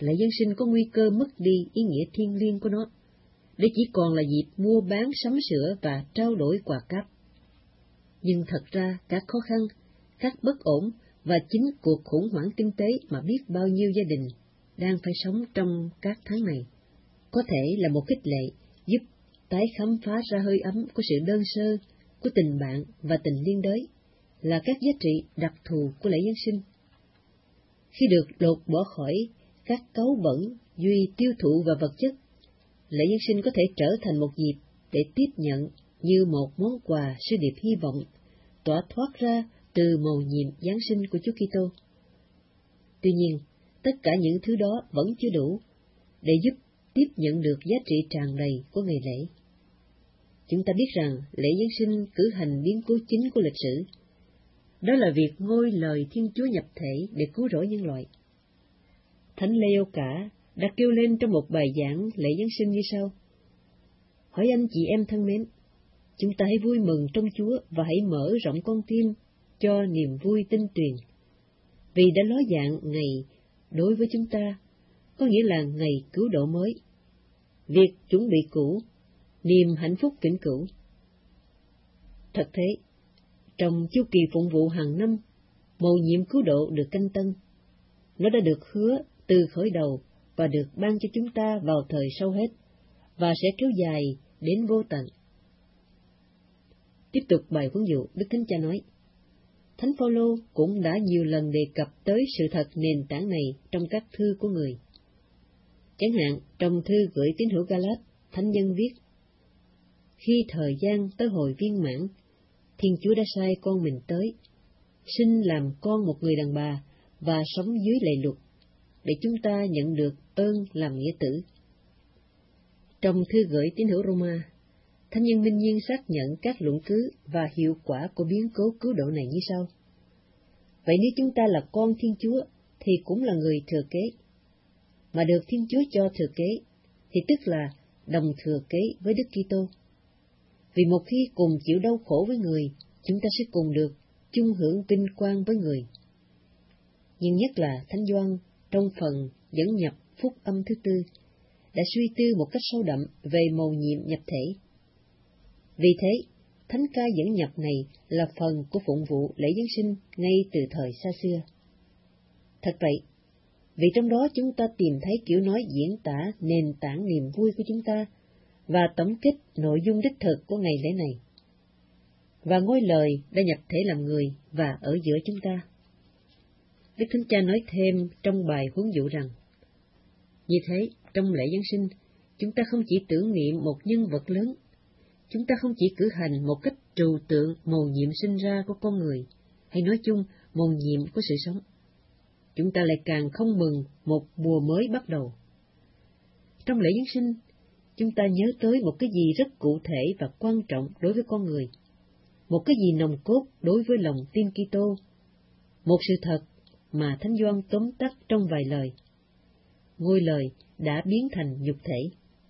lễ Giáng sinh có nguy cơ mất đi ý nghĩa thiêng liêng của nó, để chỉ còn là dịp mua bán sắm sửa và trao đổi quà cáp. Nhưng thật ra các khó khăn, các bất ổn và chính cuộc khủng hoảng kinh tế mà biết bao nhiêu gia đình đang phải sống trong các tháng này, có thể là một khích lệ giúp tái khám phá ra hơi ấm của sự đơn sơ, của tình bạn và tình liên đới, là các giá trị đặc thù của lễ Giáng sinh. Khi được lột bỏ khỏi các cáu bẩn, duy tiêu thụ và vật chất, lễ Giáng sinh có thể trở thành một dịp để tiếp nhận như một món quà sứ điệp hy vọng, tỏa thoát ra từ mầu nhiệm Giáng sinh của Chúa Kitô. Tuy nhiên, tất cả những thứ đó vẫn chưa đủ để giúp tiếp nhận được giá trị tràn đầy của ngày lễ. Chúng ta biết rằng lễ Giáng sinh cử hành biến cố chính của lịch sử. Đó là việc ngôi lời Thiên Chúa nhập thể để cứu rỗi nhân loại. Thánh Leo Cả đã kêu lên trong một bài giảng lễ Giáng sinh như sau: Hỏi anh chị em thân mến, chúng ta hãy vui mừng trong Chúa và hãy mở rộng con tim cho niềm vui tinh tuyền, vì đã ló dạng ngày đối với chúng ta, có nghĩa là ngày cứu độ mới, việc chuẩn bị cũ, niềm hạnh phúc vĩnh cửu. Thật thế, trong chu kỳ phụng vụ hàng năm, mầu nhiệm cứu độ được canh tân. Nó đã được hứa từ khởi đầu và được ban cho chúng ta vào thời sau hết, và sẽ kéo dài đến vô tận. Tiếp tục bài huấn dụ, Đức Thánh Cha nói, Thánh Phaolô cũng đã nhiều lần đề cập tới sự thật nền tảng này trong các thư của người. Chẳng hạn, trong thư gửi tín hữu Galat, Thánh nhân viết, Khi thời gian tới hồi viên mãn, Thiên Chúa đã sai con mình tới, sinh làm con một người đàn bà và sống dưới lệ luật, để chúng ta nhận được ơn làm nghĩa tử. Trong thư gửi tín hữu Roma, Thánh nhân Minh Nhiên xác nhận các luận cứ và hiệu quả của biến cố cứu độ này như sau. Vậy nếu chúng ta là con Thiên Chúa, thì cũng là người thừa kế. Mà được Thiên Chúa cho thừa kế, thì tức là đồng thừa kế với Đức Kitô. Vì một khi cùng chịu đau khổ với người, chúng ta sẽ cùng được chung hưởng vinh quang với người. Nhưng nhất là Thánh Gioan trong phần dẫn nhập phúc âm thứ tư đã suy tư một cách sâu đậm về mầu nhiệm nhập thể. Vì thế, thánh ca dẫn nhập này là phần của phụng vụ lễ Giáng sinh ngay từ thời xa xưa. Thật vậy, vì trong đó chúng ta tìm thấy kiểu nói diễn tả nền tảng niềm vui của chúng ta và tổng kết nội dung đích thực của ngày lễ này. Và ngôi lời đã nhập thể làm người và ở giữa chúng ta. Đức Thánh Cha nói thêm trong bài huấn dụ rằng, như thế, trong lễ Giáng sinh, chúng ta không chỉ tưởng niệm một nhân vật lớn, chúng ta không chỉ cử hành một cách trừu tượng mầu nhiệm sinh ra của con người, hay nói chung mầu nhiệm của sự sống. Chúng ta lại càng không mừng một mùa mới bắt đầu. Trong lễ Giáng sinh, chúng ta nhớ tới một cái gì rất cụ thể và quan trọng đối với con người, một cái gì nòng cốt đối với lòng tin Kitô, một sự thật mà Thánh Gioan tóm tắt trong vài lời. Ngôi lời đã biến thành nhục thể.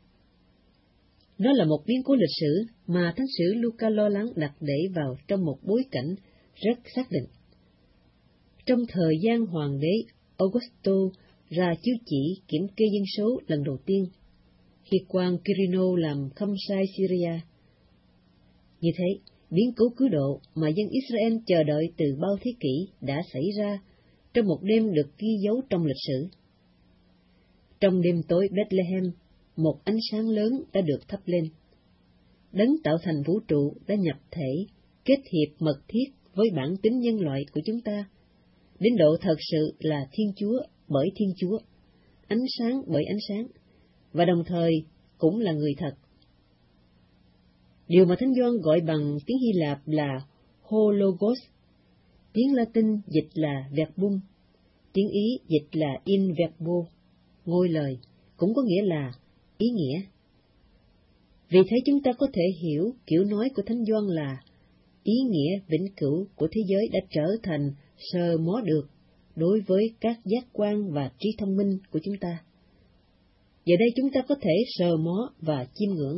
Nó là một biến cố lịch sử mà Thánh sử Luca lo lắng đặt để vào trong một bối cảnh rất xác định. Trong thời gian Hoàng đế Augusto ra chiếu chỉ kiểm kê dân số lần đầu tiên, khi quan Quirino làm khâm sai Syria. Như thế, biến cố cứu độ mà dân Israel chờ đợi từ bao thế kỷ đã xảy ra trong một đêm được ghi dấu trong lịch sử. Trong đêm tối Bethlehem, một ánh sáng lớn đã được thắp lên. Đấng tạo thành vũ trụ đã nhập thể, kết hiệp mật thiết với bản tính nhân loại của chúng ta, đến độ thật sự là Thiên Chúa bởi Thiên Chúa, ánh sáng bởi ánh sáng, và đồng thời cũng là người thật. Điều mà Thánh Gioan gọi bằng tiếng Hy Lạp là Hologos, tiếng Latin dịch là Verbum, tiếng Ý dịch là in verbo, ngôi lời, cũng có nghĩa là ý nghĩa. Vì thế chúng ta có thể hiểu kiểu nói của Thánh Gioan là ý nghĩa vĩnh cửu của thế giới đã trở thành sờ mó được đối với các giác quan và trí thông minh của chúng ta. Giờ đây chúng ta có thể sờ mó và chiêm ngưỡng.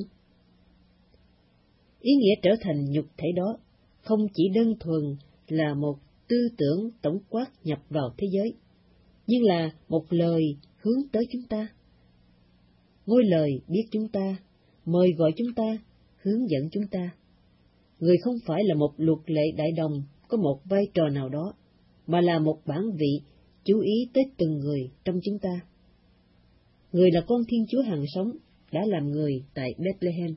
Ý nghĩa trở thành nhục thể đó không chỉ đơn thuần là một tư tưởng tổng quát nhập vào thế giới, nhưng là một lời hướng tới chúng ta. Ngôi lời biết chúng ta, mời gọi chúng ta, hướng dẫn chúng ta. Người không phải là một luật lệ đại đồng có một vai trò nào đó, mà là một bản vị chú ý tới từng người trong chúng ta. Người là con Thiên Chúa hằng sống, đã làm người tại Bethlehem.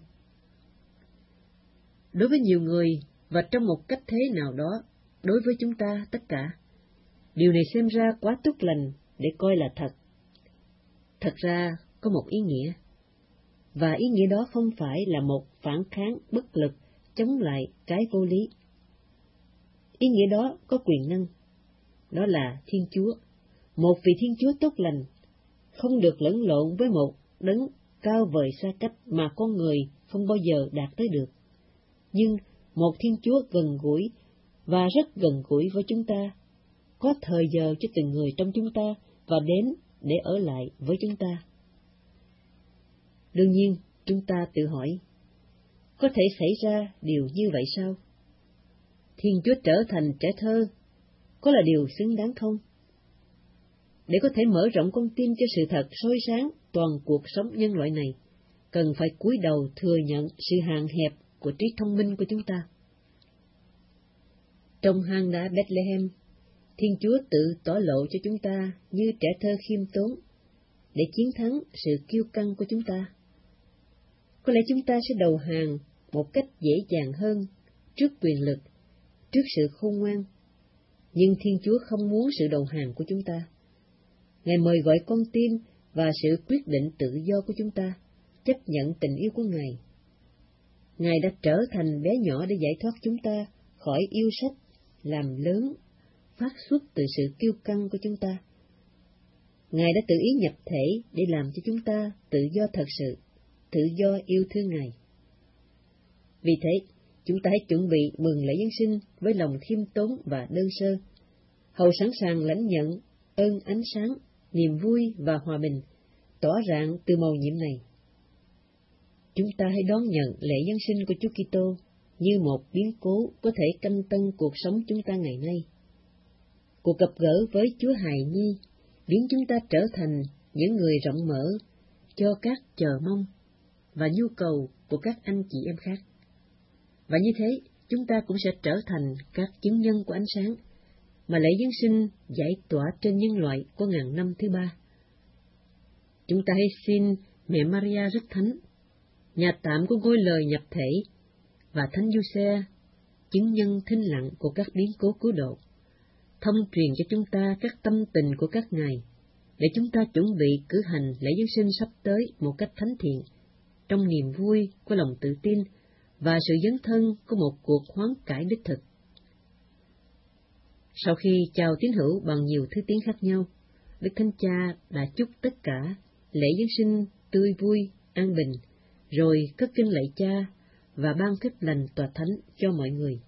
Đối với nhiều người, và trong một cách thế nào đó, đối với chúng ta tất cả, điều này xem ra quá tốt lành để coi là thật. Thật ra có một ý nghĩa, và ý nghĩa đó không phải là một phản kháng bất lực chống lại cái vô lý. Ý nghĩa đó có quyền năng, đó là Thiên Chúa, một vị Thiên Chúa tốt lành, không được lẫn lộn với một đấng cao vời xa cách mà con người không bao giờ đạt tới được. Nhưng một Thiên Chúa gần gũi và rất gần gũi với chúng ta, có thời giờ cho từng người trong chúng ta và đến để ở lại với chúng ta. Đương nhiên, chúng ta tự hỏi, có thể xảy ra điều như vậy sao? Thiên Chúa trở thành trẻ thơ, có là điều xứng đáng không? Để có thể mở rộng con tim cho sự thật soi sáng toàn cuộc sống nhân loại này, cần phải cúi đầu thừa nhận sự hạn hẹp của trí thông minh của chúng ta. Trong hang đá Bethlehem, Thiên Chúa tự tỏ lộ cho chúng ta như trẻ thơ khiêm tốn, để chiến thắng sự kiêu căng của chúng ta. Có lẽ chúng ta sẽ đầu hàng một cách dễ dàng hơn trước quyền lực, trước sự khôn ngoan, nhưng Thiên Chúa không muốn sự đầu hàng của chúng ta. Ngài mời gọi con tim và sự quyết định tự do của chúng ta, chấp nhận tình yêu của Ngài. Ngài đã trở thành bé nhỏ để giải thoát chúng ta khỏi yêu sách, làm lớn, phát xuất từ sự kiêu căng của chúng ta. Ngài đã tự ý nhập thể để làm cho chúng ta tự do thật sự, tự do yêu thương Ngài. Vì thế, chúng ta hãy chuẩn bị mừng lễ Giáng sinh với lòng khiêm tốn và đơn sơ, hầu sẵn sàng lãnh nhận ơn ánh sáng, niềm vui và hòa bình tỏ rạng từ mầu nhiệm này. Chúng ta hãy đón nhận lễ Giáng sinh của Chúa Kitô như một biến cố có thể canh tân cuộc sống chúng ta ngày nay. Cuộc gặp gỡ với Chúa hài nhi biến chúng ta trở thành những người rộng mở cho các chờ mong và nhu cầu của các anh chị em khác. Và như thế, chúng ta cũng sẽ trở thành các chứng nhân của ánh sáng mà lễ Giáng sinh giải tỏa trên nhân loại có ngàn năm thứ ba. Chúng ta hãy xin Mẹ Maria rất thánh, nhà tạm của ngôi lời nhập thể, và Thánh Giuse, chứng nhân thinh lặng của các biến cố cứu độ, thông truyền cho chúng ta các tâm tình của các ngài, để chúng ta chuẩn bị cử hành lễ Giáng sinh sắp tới một cách thánh thiện, trong niềm vui của lòng tự tin và sự dấn thân của một cuộc hoán cải đích thực. Sau khi chào tín hữu bằng nhiều thứ tiếng khác nhau, Đức Thánh Cha đã chúc tất cả lễ Giáng sinh tươi vui, an bình, rồi cất kinh lạy Cha và ban phép lành tòa thánh cho mọi người.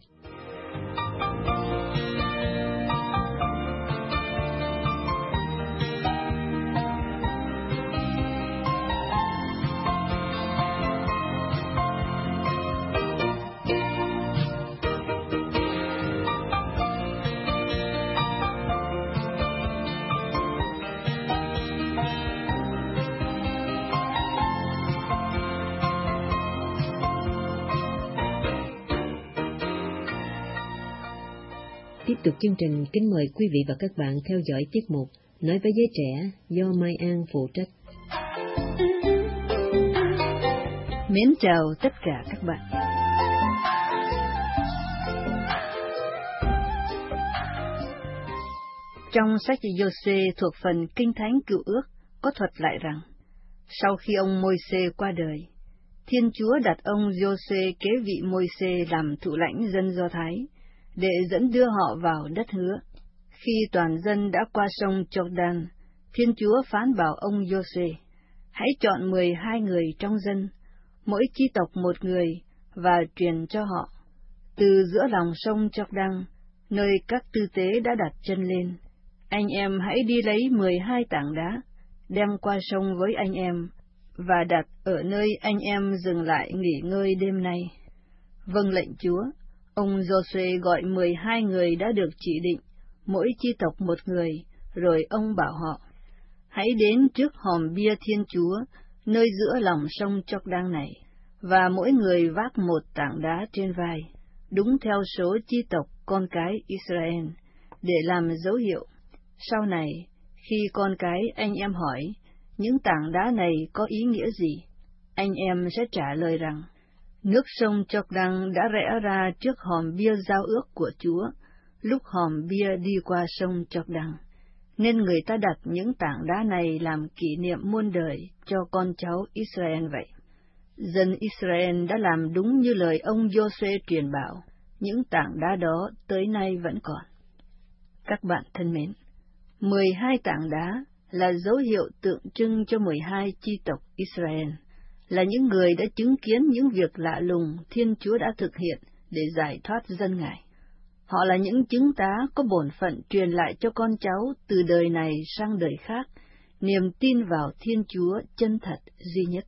Tiếp tục chương trình, kính mời quý vị và các bạn theo dõi tiết mục Nói với giới trẻ do Mai An phụ trách. Mến chào tất cả các bạn. Trong sách Giô-xê thuộc phần Kinh Thánh Cựu Ước có thuật lại rằng, sau khi ông Môi-se qua đời, Thiên Chúa đặt ông Giô-xê kế vị Môi-se làm thủ lãnh dân Do Thái, để dẫn đưa họ vào đất hứa. Khi toàn dân đã qua sông Jordan, Thiên Chúa phán bảo ông Giô-xê, hãy chọn 12 người trong dân, mỗi chi tộc một người, và truyền cho họ, từ giữa lòng sông Jordan, nơi các tư tế đã đặt chân lên, anh em hãy đi lấy 12 tảng đá, đem qua sông với anh em, và đặt ở nơi anh em dừng lại nghỉ ngơi đêm nay. Vâng lệnh Chúa. Ông Giô-suê gọi 12 người đã được chỉ định, mỗi chi tộc một người, rồi ông bảo họ, Hãy đến trước hòm bia Thiên Chúa, nơi giữa lòng sông Jordan này, và mỗi người vác một tảng đá trên vai, đúng theo số chi tộc con cái Israel, để làm dấu hiệu. Sau này, khi con cái anh em hỏi, những tảng đá này có ý nghĩa gì? Anh em sẽ trả lời rằng, nước sông Jordan đã rẽ ra trước hòm bia giao ước của Chúa, lúc hòm bia đi qua sông Jordan, nên người ta đặt những tảng đá này làm kỷ niệm muôn đời cho con cháu Israel vậy. Dân Israel đã làm đúng như lời ông Giô-suê truyền bảo, những tảng đá đó tới nay vẫn còn. Các bạn thân mến, 12 tảng đá là dấu hiệu tượng trưng cho 12 chi tộc Israel, là những người đã chứng kiến những việc lạ lùng Thiên Chúa đã thực hiện để giải thoát dân Ngài. Họ là những chứng tá có bổn phận truyền lại cho con cháu từ đời này sang đời khác, niềm tin vào Thiên Chúa chân thật duy nhất.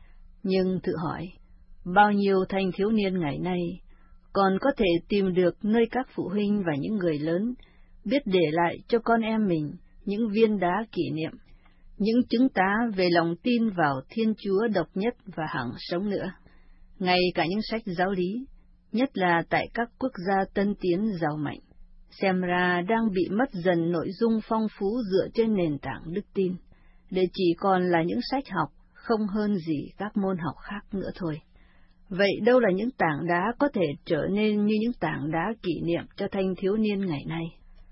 Nhưng thử hỏi, bao nhiêu thanh thiếu niên ngày nay còn có thể tìm được nơi các phụ huynh và những người lớn biết để lại cho con em mình những viên đá kỷ niệm, những chứng tá về lòng tin vào Thiên Chúa độc nhất và hằng sống nữa. Ngay cả những sách giáo lý, nhất là tại các quốc gia tân tiến giàu mạnh, xem ra đang bị mất dần nội dung phong phú dựa trên nền tảng đức tin, để chỉ còn là những sách học không hơn gì các môn học khác nữa thôi. Vậy đâu là những tảng đá có thể trở nên như những tảng đá kỷ niệm cho thanh thiếu niên ngày nay?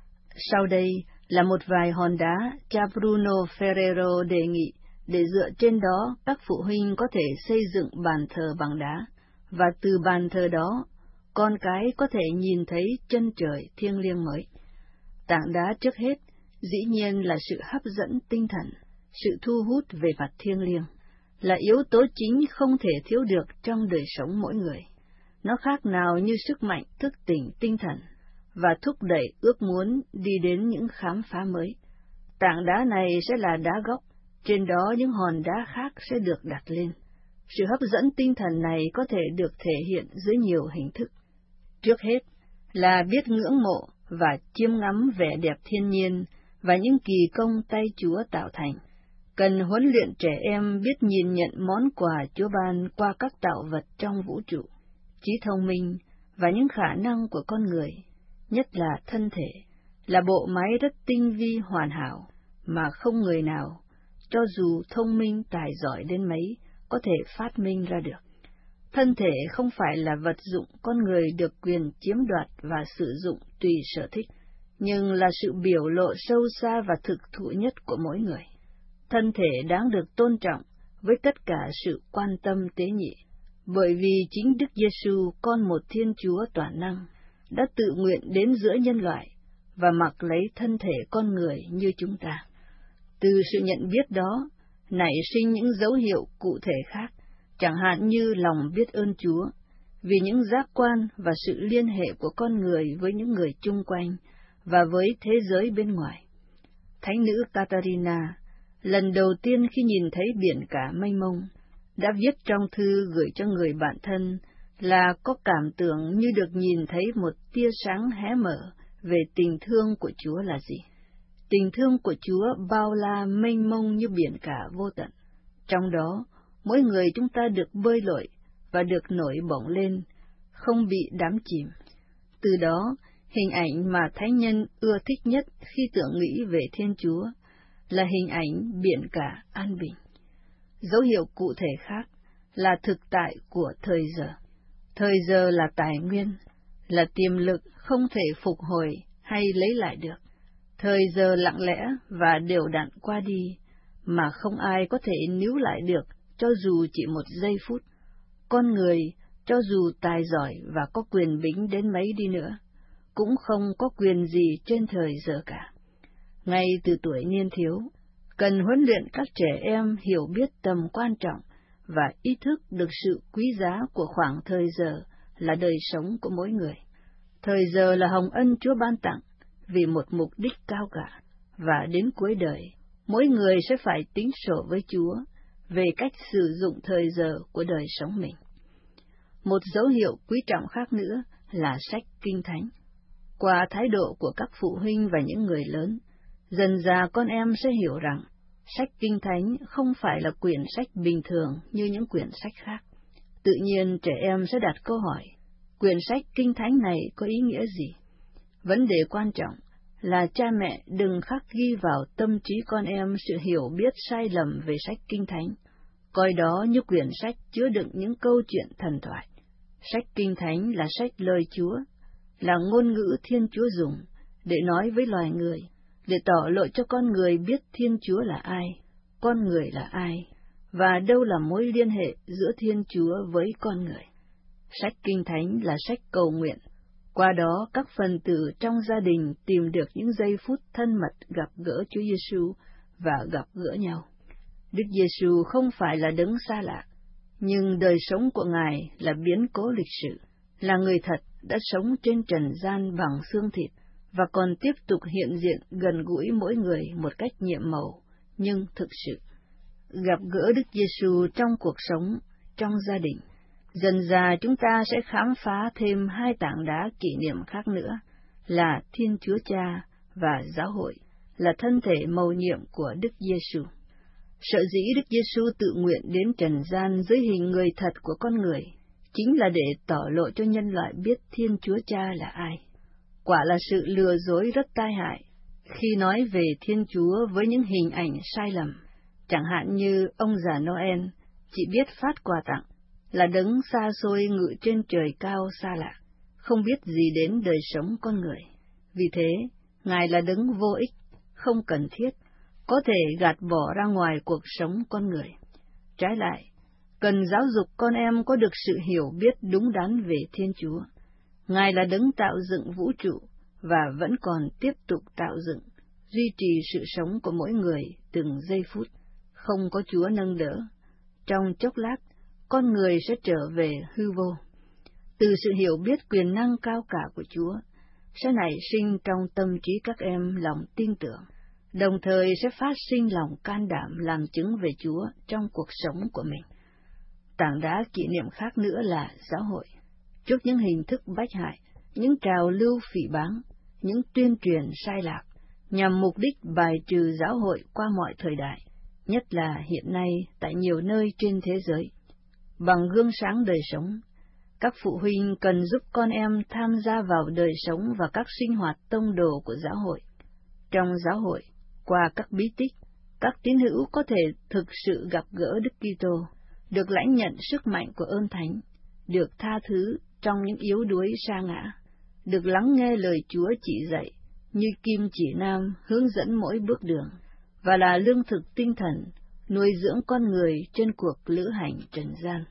Sau đây là một vài hòn đá cha Bruno Ferrero đề nghị để dựa trên đó các phụ huynh có thể xây dựng bàn thờ bằng đá, và từ bàn thờ đó, con cái có thể nhìn thấy chân trời thiêng liêng mới. Tảng đá trước hết, dĩ nhiên là sự hấp dẫn tinh thần, sự thu hút về mặt thiêng liêng, là yếu tố chính không thể thiếu được trong đời sống mỗi người. Nó khác nào như sức mạnh thức tỉnh tinh thần, và thúc đẩy ước muốn đi đến những khám phá mới. Tảng đá này sẽ là đá gốc, trên đó những hòn đá khác sẽ được đặt lên. Sự hấp dẫn tinh thần này có thể được thể hiện dưới nhiều hình thức. Trước hết là biết ngưỡng mộ và chiêm ngắm vẻ đẹp thiên nhiên và những kỳ công tay Chúa tạo thành. Cần huấn luyện trẻ em biết nhìn nhận món quà Chúa ban qua các tạo vật trong vũ trụ, trí thông minh và những khả năng của con người, nhất là thân thể, là bộ máy rất tinh vi hoàn hảo mà không người nào, cho dù thông minh tài giỏi đến mấy, có thể phát minh ra được. Thân thể không phải là vật dụng con người được quyền chiếm đoạt và sử dụng tùy sở thích, nhưng là sự biểu lộ sâu xa và thực thụ nhất của mỗi người. Thân thể đáng được tôn trọng với tất cả sự quan tâm tế nhị, bởi vì chính Đức Giêsu, con một Thiên Chúa toàn năng, đã tự nguyện đến giữa nhân loại và mặc lấy thân thể con người như chúng ta. Từ sự nhận biết đó, nảy sinh những dấu hiệu cụ thể khác, chẳng hạn như lòng biết ơn Chúa, vì những giác quan và sự liên hệ của con người với những người chung quanh và với thế giới bên ngoài. Thánh nữ Catarina, lần đầu tiên khi nhìn thấy biển cả mênh mông, đã viết trong thư gửi cho người bạn thân là có cảm tưởng như được nhìn thấy một tia sáng hé mở về tình thương của Chúa là gì. Tình thương của Chúa bao la mênh mông như biển cả vô tận. Trong đó, mỗi người chúng ta được bơi lội và được nổi bổng lên, không bị đắm chìm. Từ đó, hình ảnh mà thánh nhân ưa thích nhất khi tưởng nghĩ về Thiên Chúa là hình ảnh biển cả an bình. Dấu hiệu cụ thể khác là thực tại của thời giờ. Thời giờ là tài nguyên, là tiềm lực không thể phục hồi hay lấy lại được. Thời giờ lặng lẽ và đều đặn qua đi, mà không ai có thể níu lại được cho dù chỉ một giây phút. Con người, cho dù tài giỏi và có quyền bính đến mấy đi nữa, cũng không có quyền gì trên thời giờ cả. Ngay từ tuổi niên thiếu, cần huấn luyện các trẻ em hiểu biết tầm quan trọng và ý thức được sự quý giá của khoảng thời giờ là đời sống của mỗi người. Thời giờ là hồng ân Chúa ban tặng vì một mục đích cao cả, và đến cuối đời, mỗi người sẽ phải tính sổ với Chúa về cách sử dụng thời giờ của đời sống mình. Một dấu hiệu quý trọng khác nữa là sách Kinh Thánh. Qua thái độ của các phụ huynh và những người lớn, dần dà con em sẽ hiểu rằng Sách Kinh Thánh không phải là quyển sách bình thường như những quyển sách khác. Tự nhiên trẻ em sẽ đặt câu hỏi, quyển sách Kinh Thánh này có ý nghĩa gì? Vấn đề quan trọng là cha mẹ đừng khắc ghi vào tâm trí con em sự hiểu biết sai lầm về sách Kinh Thánh, coi đó như quyển sách chứa đựng những câu chuyện thần thoại. Sách Kinh Thánh là sách lời Chúa, là ngôn ngữ Thiên Chúa dùng để nói với loài người, để tỏ lộ cho con người biết Thiên Chúa là ai, con người là ai, và đâu là mối liên hệ giữa Thiên Chúa với con người. Sách Kinh Thánh là sách cầu nguyện, qua đó các phần tử trong gia đình tìm được những giây phút thân mật gặp gỡ Chúa Giêsu và gặp gỡ nhau. Đức Giêsu không phải là đấng xa lạ, nhưng đời sống của Ngài là biến cố lịch sử, là người thật đã sống trên trần gian bằng xương thịt và còn tiếp tục hiện diện gần gũi mỗi người một cách nhiệm màu, nhưng thực sự. Gặp gỡ Đức Giêsu trong cuộc sống, trong gia đình. Dần dà chúng ta sẽ khám phá thêm hai tảng đá kỷ niệm khác nữa, là Thiên Chúa Cha và Giáo hội, là thân thể mầu nhiệm của Đức Giêsu. Sở dĩ Đức Giêsu tự nguyện đến trần gian dưới hình người thật của con người, chính là để tỏ lộ cho nhân loại biết Thiên Chúa Cha là ai. Quả là sự lừa dối rất tai hại khi nói về Thiên Chúa với những hình ảnh sai lầm, chẳng hạn như ông già Noel chỉ biết phát quà tặng, là đấng xa xôi ngự trên trời cao xa lạ, không biết gì đến đời sống con người. Vì thế, Ngài là đấng vô ích, không cần thiết, có thể gạt bỏ ra ngoài cuộc sống con người. Trái lại, cần giáo dục con em có được sự hiểu biết đúng đắn về Thiên Chúa. Ngài là đấng tạo dựng vũ trụ và vẫn còn tiếp tục tạo dựng, duy trì sự sống của mỗi người từng giây phút. Không có Chúa nâng đỡ, trong chốc lát, con người sẽ trở về hư vô. Từ sự hiểu biết quyền năng cao cả của Chúa, sẽ nảy sinh trong tâm trí các em lòng tin tưởng, đồng thời sẽ phát sinh lòng can đảm làm chứng về Chúa trong cuộc sống của mình. Tảng đá kỷ niệm khác nữa là giáo hội. Trước những hình thức bách hại, những trào lưu phỉ báng, những tuyên truyền sai lạc, nhằm mục đích bài trừ giáo hội qua mọi thời đại, nhất là hiện nay tại nhiều nơi trên thế giới. Bằng gương sáng đời sống, các phụ huynh cần giúp con em tham gia vào đời sống và các sinh hoạt tông đồ của giáo hội. Trong giáo hội, qua các bí tích, các tín hữu có thể thực sự gặp gỡ Đức Kitô, được lãnh nhận sức mạnh của ơn thánh, được tha thứ trong những yếu đuối sa ngã, được lắng nghe lời Chúa chỉ dạy như kim chỉ nam hướng dẫn mỗi bước đường, và là lương thực tinh thần nuôi dưỡng con người trên cuộc lữ hành trần gian.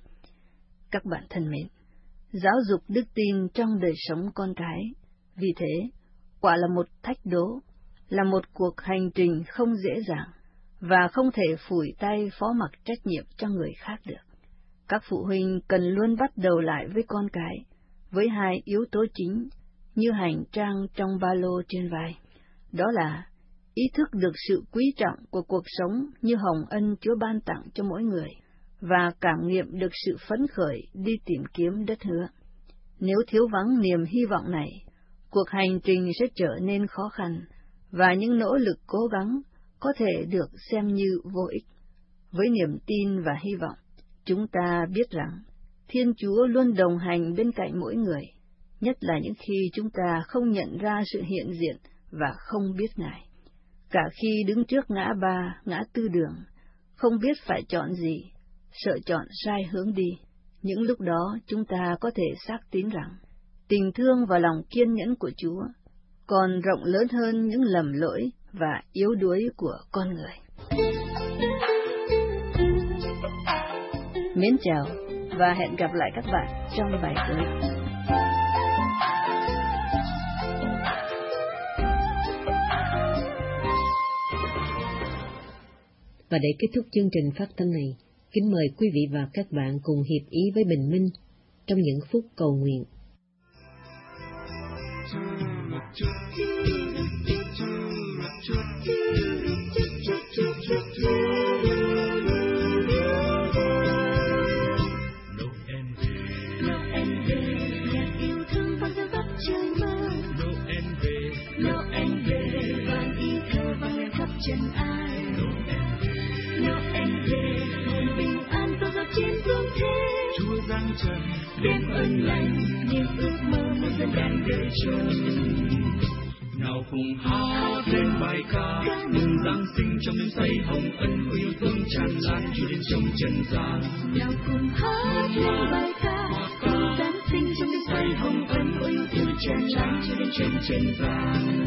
Các bạn thân mến, giáo dục đức tin trong đời sống con cái, vì thế, quả là một thách đố, là một cuộc hành trình không dễ dàng, và không thể phủi tay phó mặc trách nhiệm cho người khác được. Các phụ huynh cần luôn bắt đầu lại với con cái, với hai yếu tố chính, như hành trang trong ba lô trên vai. Đó là ý thức được sự quý trọng của cuộc sống như hồng ân Chúa ban tặng cho mỗi người, và cảm nghiệm được sự phấn khởi đi tìm kiếm đất hứa. Nếu thiếu vắng niềm hy vọng này, cuộc hành trình sẽ trở nên khó khăn, và những nỗ lực cố gắng có thể được xem như vô ích. Với niềm tin và hy vọng, chúng ta biết rằng Thiên Chúa luôn đồng hành bên cạnh mỗi người, nhất là những khi chúng ta không nhận ra sự hiện diện và không biết Ngài. Cả khi đứng trước ngã ba, ngã tư đường, không biết phải chọn gì, sợ chọn sai hướng đi, những lúc đó chúng ta có thể xác tín rằng tình thương và lòng kiên nhẫn của Chúa còn rộng lớn hơn những lầm lỗi và yếu đuối của con người. Mến chào và hẹn gặp lại các bạn trong bài tới. Và để kết thúc chương trình phát thanh này, kính mời quý vị và các bạn cùng hiệp ý với Bình Minh trong những phút cầu nguyện. Noel về, van y thơ vang lên khắp chân ai. trần, đem ơn lành, niềm ước mơ một dân đàn đời tròn. Nào cùng hát lên bài ca mừng Giáng sinh trong đêm say hồng ân, yêu thương tràn lan Chúa đến trong trần gian. Nào cùng hát lên bài ca mừng Giáng sinh trong đêm say hồng ân, yêu thương tràn lan Chúa đến trong trần gian.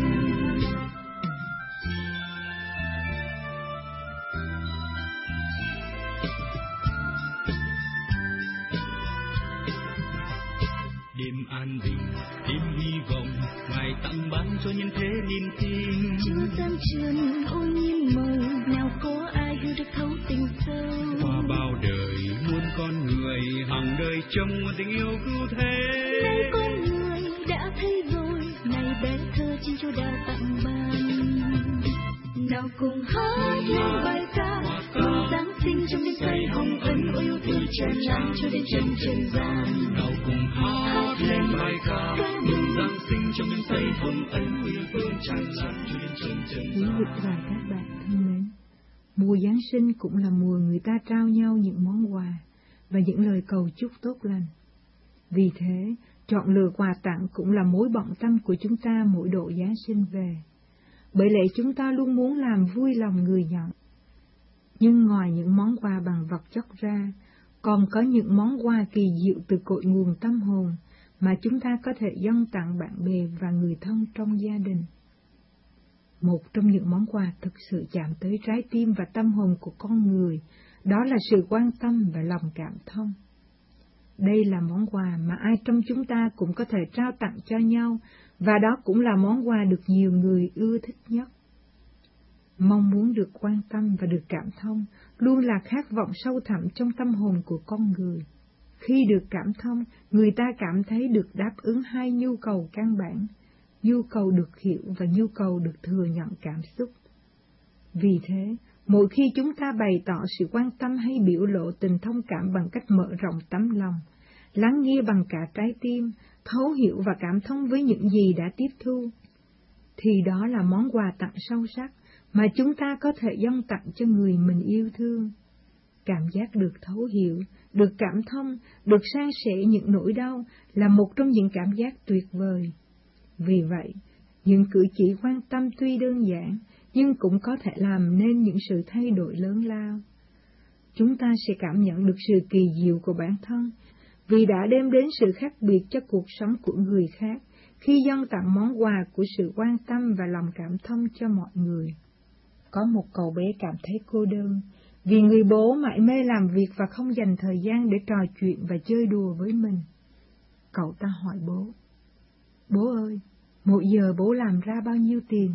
Đêm an bình, đêm hy vọng, Ngài tặng ban cho nhân thế niềm tin. Chưa gian trần ô nhiễm màu, nào có ai hiểu được thấu tình sâu. Qua bao đời muôn con người, hàng đời trong một tình yêu cứu thế. Nay con người đã thấy rồi, này bé thơ Thiên Chúa đã tặng ban. Nào cùng hát lên bài ca mừng Giáng sinh trong đêm say hồng ân, yêu thương tràn lan cho đến chân trần gian. Nào cùng hát lên bài ca mừng Giáng sinh trong đêm say hồng ân, yêu thương tràn lan cho đến chân trần gian. Quý vị và các bạn thân mến, mùa Giáng sinh cũng là mùa người ta trao nhau những món quà và những lời cầu chúc tốt lành. Vì thế, chọn lựa quà tặng cũng là mối bận tâm của chúng ta mỗi độ Giáng sinh về. Bởi lẽ chúng ta luôn muốn làm vui lòng người nhận. Nhưng ngoài những món quà bằng vật chất ra, còn có những món quà kỳ diệu từ cội nguồn tâm hồn mà chúng ta có thể dâng tặng bạn bè và người thân trong gia đình. Một trong những món quà thực sự chạm tới trái tim và tâm hồn của con người, đó là sự quan tâm và lòng cảm thông. Đây là món quà mà ai trong chúng ta cũng có thể trao tặng cho nhau, và đó cũng là món quà được nhiều người ưa thích nhất. Mong muốn được quan tâm và được cảm thông luôn là khát vọng sâu thẳm trong tâm hồn của con người. Khi được cảm thông, người ta cảm thấy được đáp ứng hai nhu cầu căn bản, nhu cầu được hiểu và nhu cầu được thừa nhận cảm xúc. Vì thế, mỗi khi chúng ta bày tỏ sự quan tâm hay biểu lộ tình thông cảm bằng cách mở rộng tấm lòng, lắng nghe bằng cả trái tim, thấu hiểu và cảm thông với những gì đã tiếp thu, thì đó là món quà tặng sâu sắc mà chúng ta có thể dâng tặng cho người mình yêu thương. Cảm giác được thấu hiểu, được cảm thông, được san sẻ những nỗi đau là một trong những cảm giác tuyệt vời. Vì vậy, những cử chỉ quan tâm tuy đơn giản, nhưng cũng có thể làm nên những sự thay đổi lớn lao. Chúng ta sẽ cảm nhận được sự kỳ diệu của bản thân, vì đã đem đến sự khác biệt cho cuộc sống của người khác, khi dâng tặng món quà của sự quan tâm và lòng cảm thông cho mọi người. Có một cậu bé cảm thấy cô đơn, vì người bố mải mê làm việc và không dành thời gian để trò chuyện và chơi đùa với mình. Cậu ta hỏi bố, "Bố ơi, một giờ bố làm ra bao nhiêu tiền?"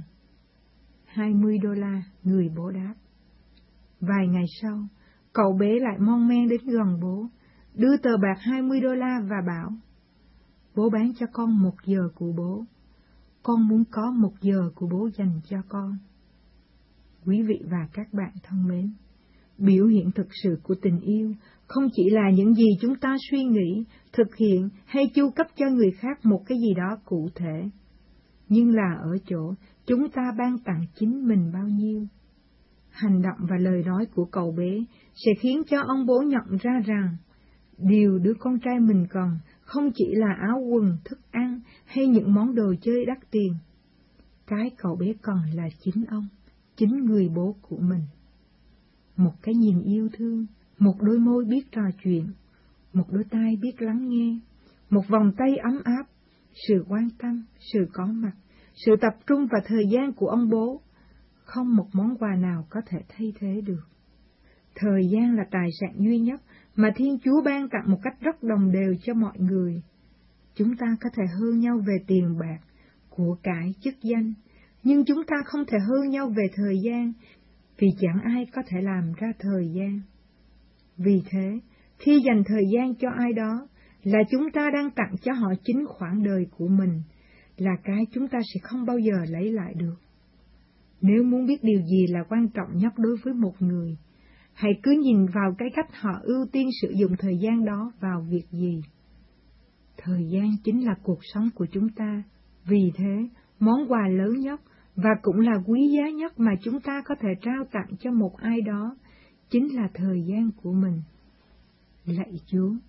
$20, người bố đáp. Vài ngày sau, cậu bé lại mon men đến gần bố, đưa tờ bạc $20 và bảo, "Bố bán cho con 1 giờ của bố. Con muốn có 1 giờ của bố dành cho con." Quý vị và các bạn thân mến, biểu hiện thực sự của tình yêu không chỉ là những gì chúng ta suy nghĩ, thực hiện hay chu cấp cho người khác một cái gì đó cụ thể, nhưng là ở chỗ chúng ta ban tặng chính mình bao nhiêu. Hành động và lời nói của cậu bé sẽ khiến cho ông bố nhận ra rằng điều đứa con trai mình cần không chỉ là áo quần, thức ăn hay những món đồ chơi đắt tiền. Cái cậu bé cần là chính ông, chính người bố của mình. Một cái nhìn yêu thương, một đôi môi biết trò chuyện, một đôi tai biết lắng nghe, một vòng tay ấm áp, sự quan tâm, sự có mặt, sự tập trung và thời gian của ông bố, không một món quà nào có thể thay thế được. Thời gian là tài sản duy nhất mà Thiên Chúa ban tặng một cách rất đồng đều cho mọi người. Chúng ta có thể hơn nhau về tiền bạc, của cải, chức danh, nhưng chúng ta không thể hơn nhau về thời gian, vì chẳng ai có thể làm ra thời gian. Vì thế, khi dành thời gian cho ai đó, là chúng ta đang tặng cho họ chính khoảng đời của mình, là cái chúng ta sẽ không bao giờ lấy lại được. Nếu muốn biết điều gì là quan trọng nhất đối với một người, hãy cứ nhìn vào cái cách họ ưu tiên sử dụng thời gian đó vào việc gì. Thời gian chính là cuộc sống của chúng ta, vì thế, món quà lớn nhất và cũng là quý giá nhất mà chúng ta có thể trao tặng cho một ai đó chính là thời gian của mình. Lạy Chúa,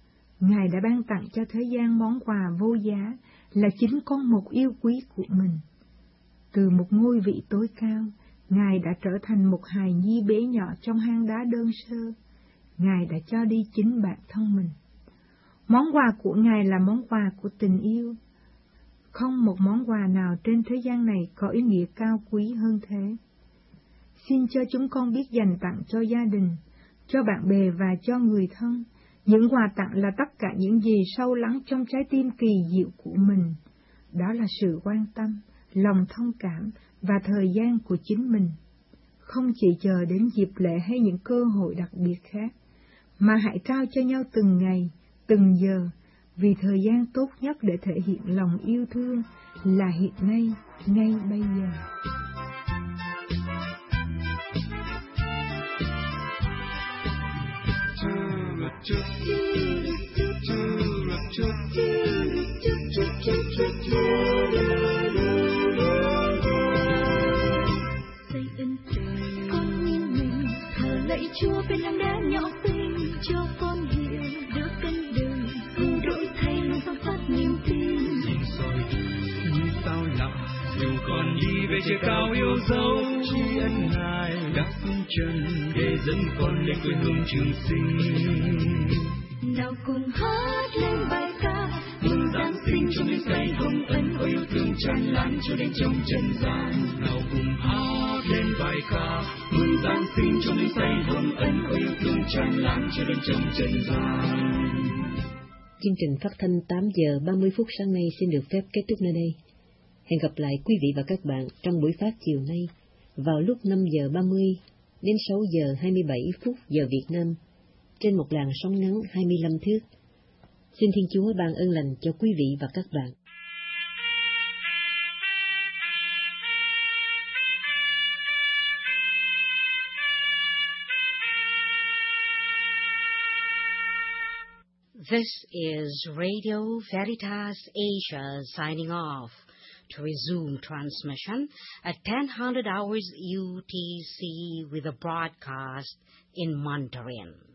Ngài đã ban tặng cho thế gian món quà vô giá là chính con một yêu quý của mình. Từ một ngôi vị tối cao, Ngài đã trở thành một hài nhi bé nhỏ trong hang đá đơn sơ. Ngài đã cho đi chính bản thân mình. Món quà của Ngài là món quà của tình yêu. Không một món quà nào trên thế gian này có ý nghĩa cao quý hơn thế. Xin cho chúng con biết dành tặng cho gia đình, cho bạn bè và cho người thân. Những quà tặng là tất cả những gì sâu lắng trong trái tim kỳ diệu của mình. Đó là sự quan tâm, lòng thông cảm và thời gian của chính mình. Không chỉ chờ đến dịp lễ hay những cơ hội đặc biệt khác, mà hãy trao cho nhau từng ngày, từng giờ, vì thời gian tốt nhất để thể hiện lòng yêu thương là hiện nay, ngay bây giờ. Xây ân trời con nghiêng mình, thờ lạy Chúa bên làng đá nhỏ xinh, cho con hiểu được cân đường, cứu rỗi thay lòng son sắt niềm tin. Như sao lặng, dù con đi về trời cao yêu dấu, tri ân Ngài đã xuống trần để dẫn con lên quê hương trường sinh. Nào cùng hát lên bài ca mừng Giáng sinh trong đêm say hồng ân, ôi yêu thương tràn lan cho đến trong trần gian. Nào cùng hát lên bài ca mừng Giáng sinh trong đêm say hồng ân, ôi yêu thương tràn lan cho đến trong trần gian. Chương trình phát thanh 8 giờ 30 phút sáng nay xin được phép kết thúc nơi đây. Hẹn gặp lại quý vị và các bạn trong buổi phát chiều nay vào lúc 5 giờ 30 đến 6 giờ 27 phút giờ Việt Nam trên một làn sóng ngắn 25 thước. Xin Thiên Chúa ban ơn lành cho quý vị và các bạn. This is Radio Veritas Asia signing off. To resume transmission at 10:00 hours UTC with a broadcast in Mandarin.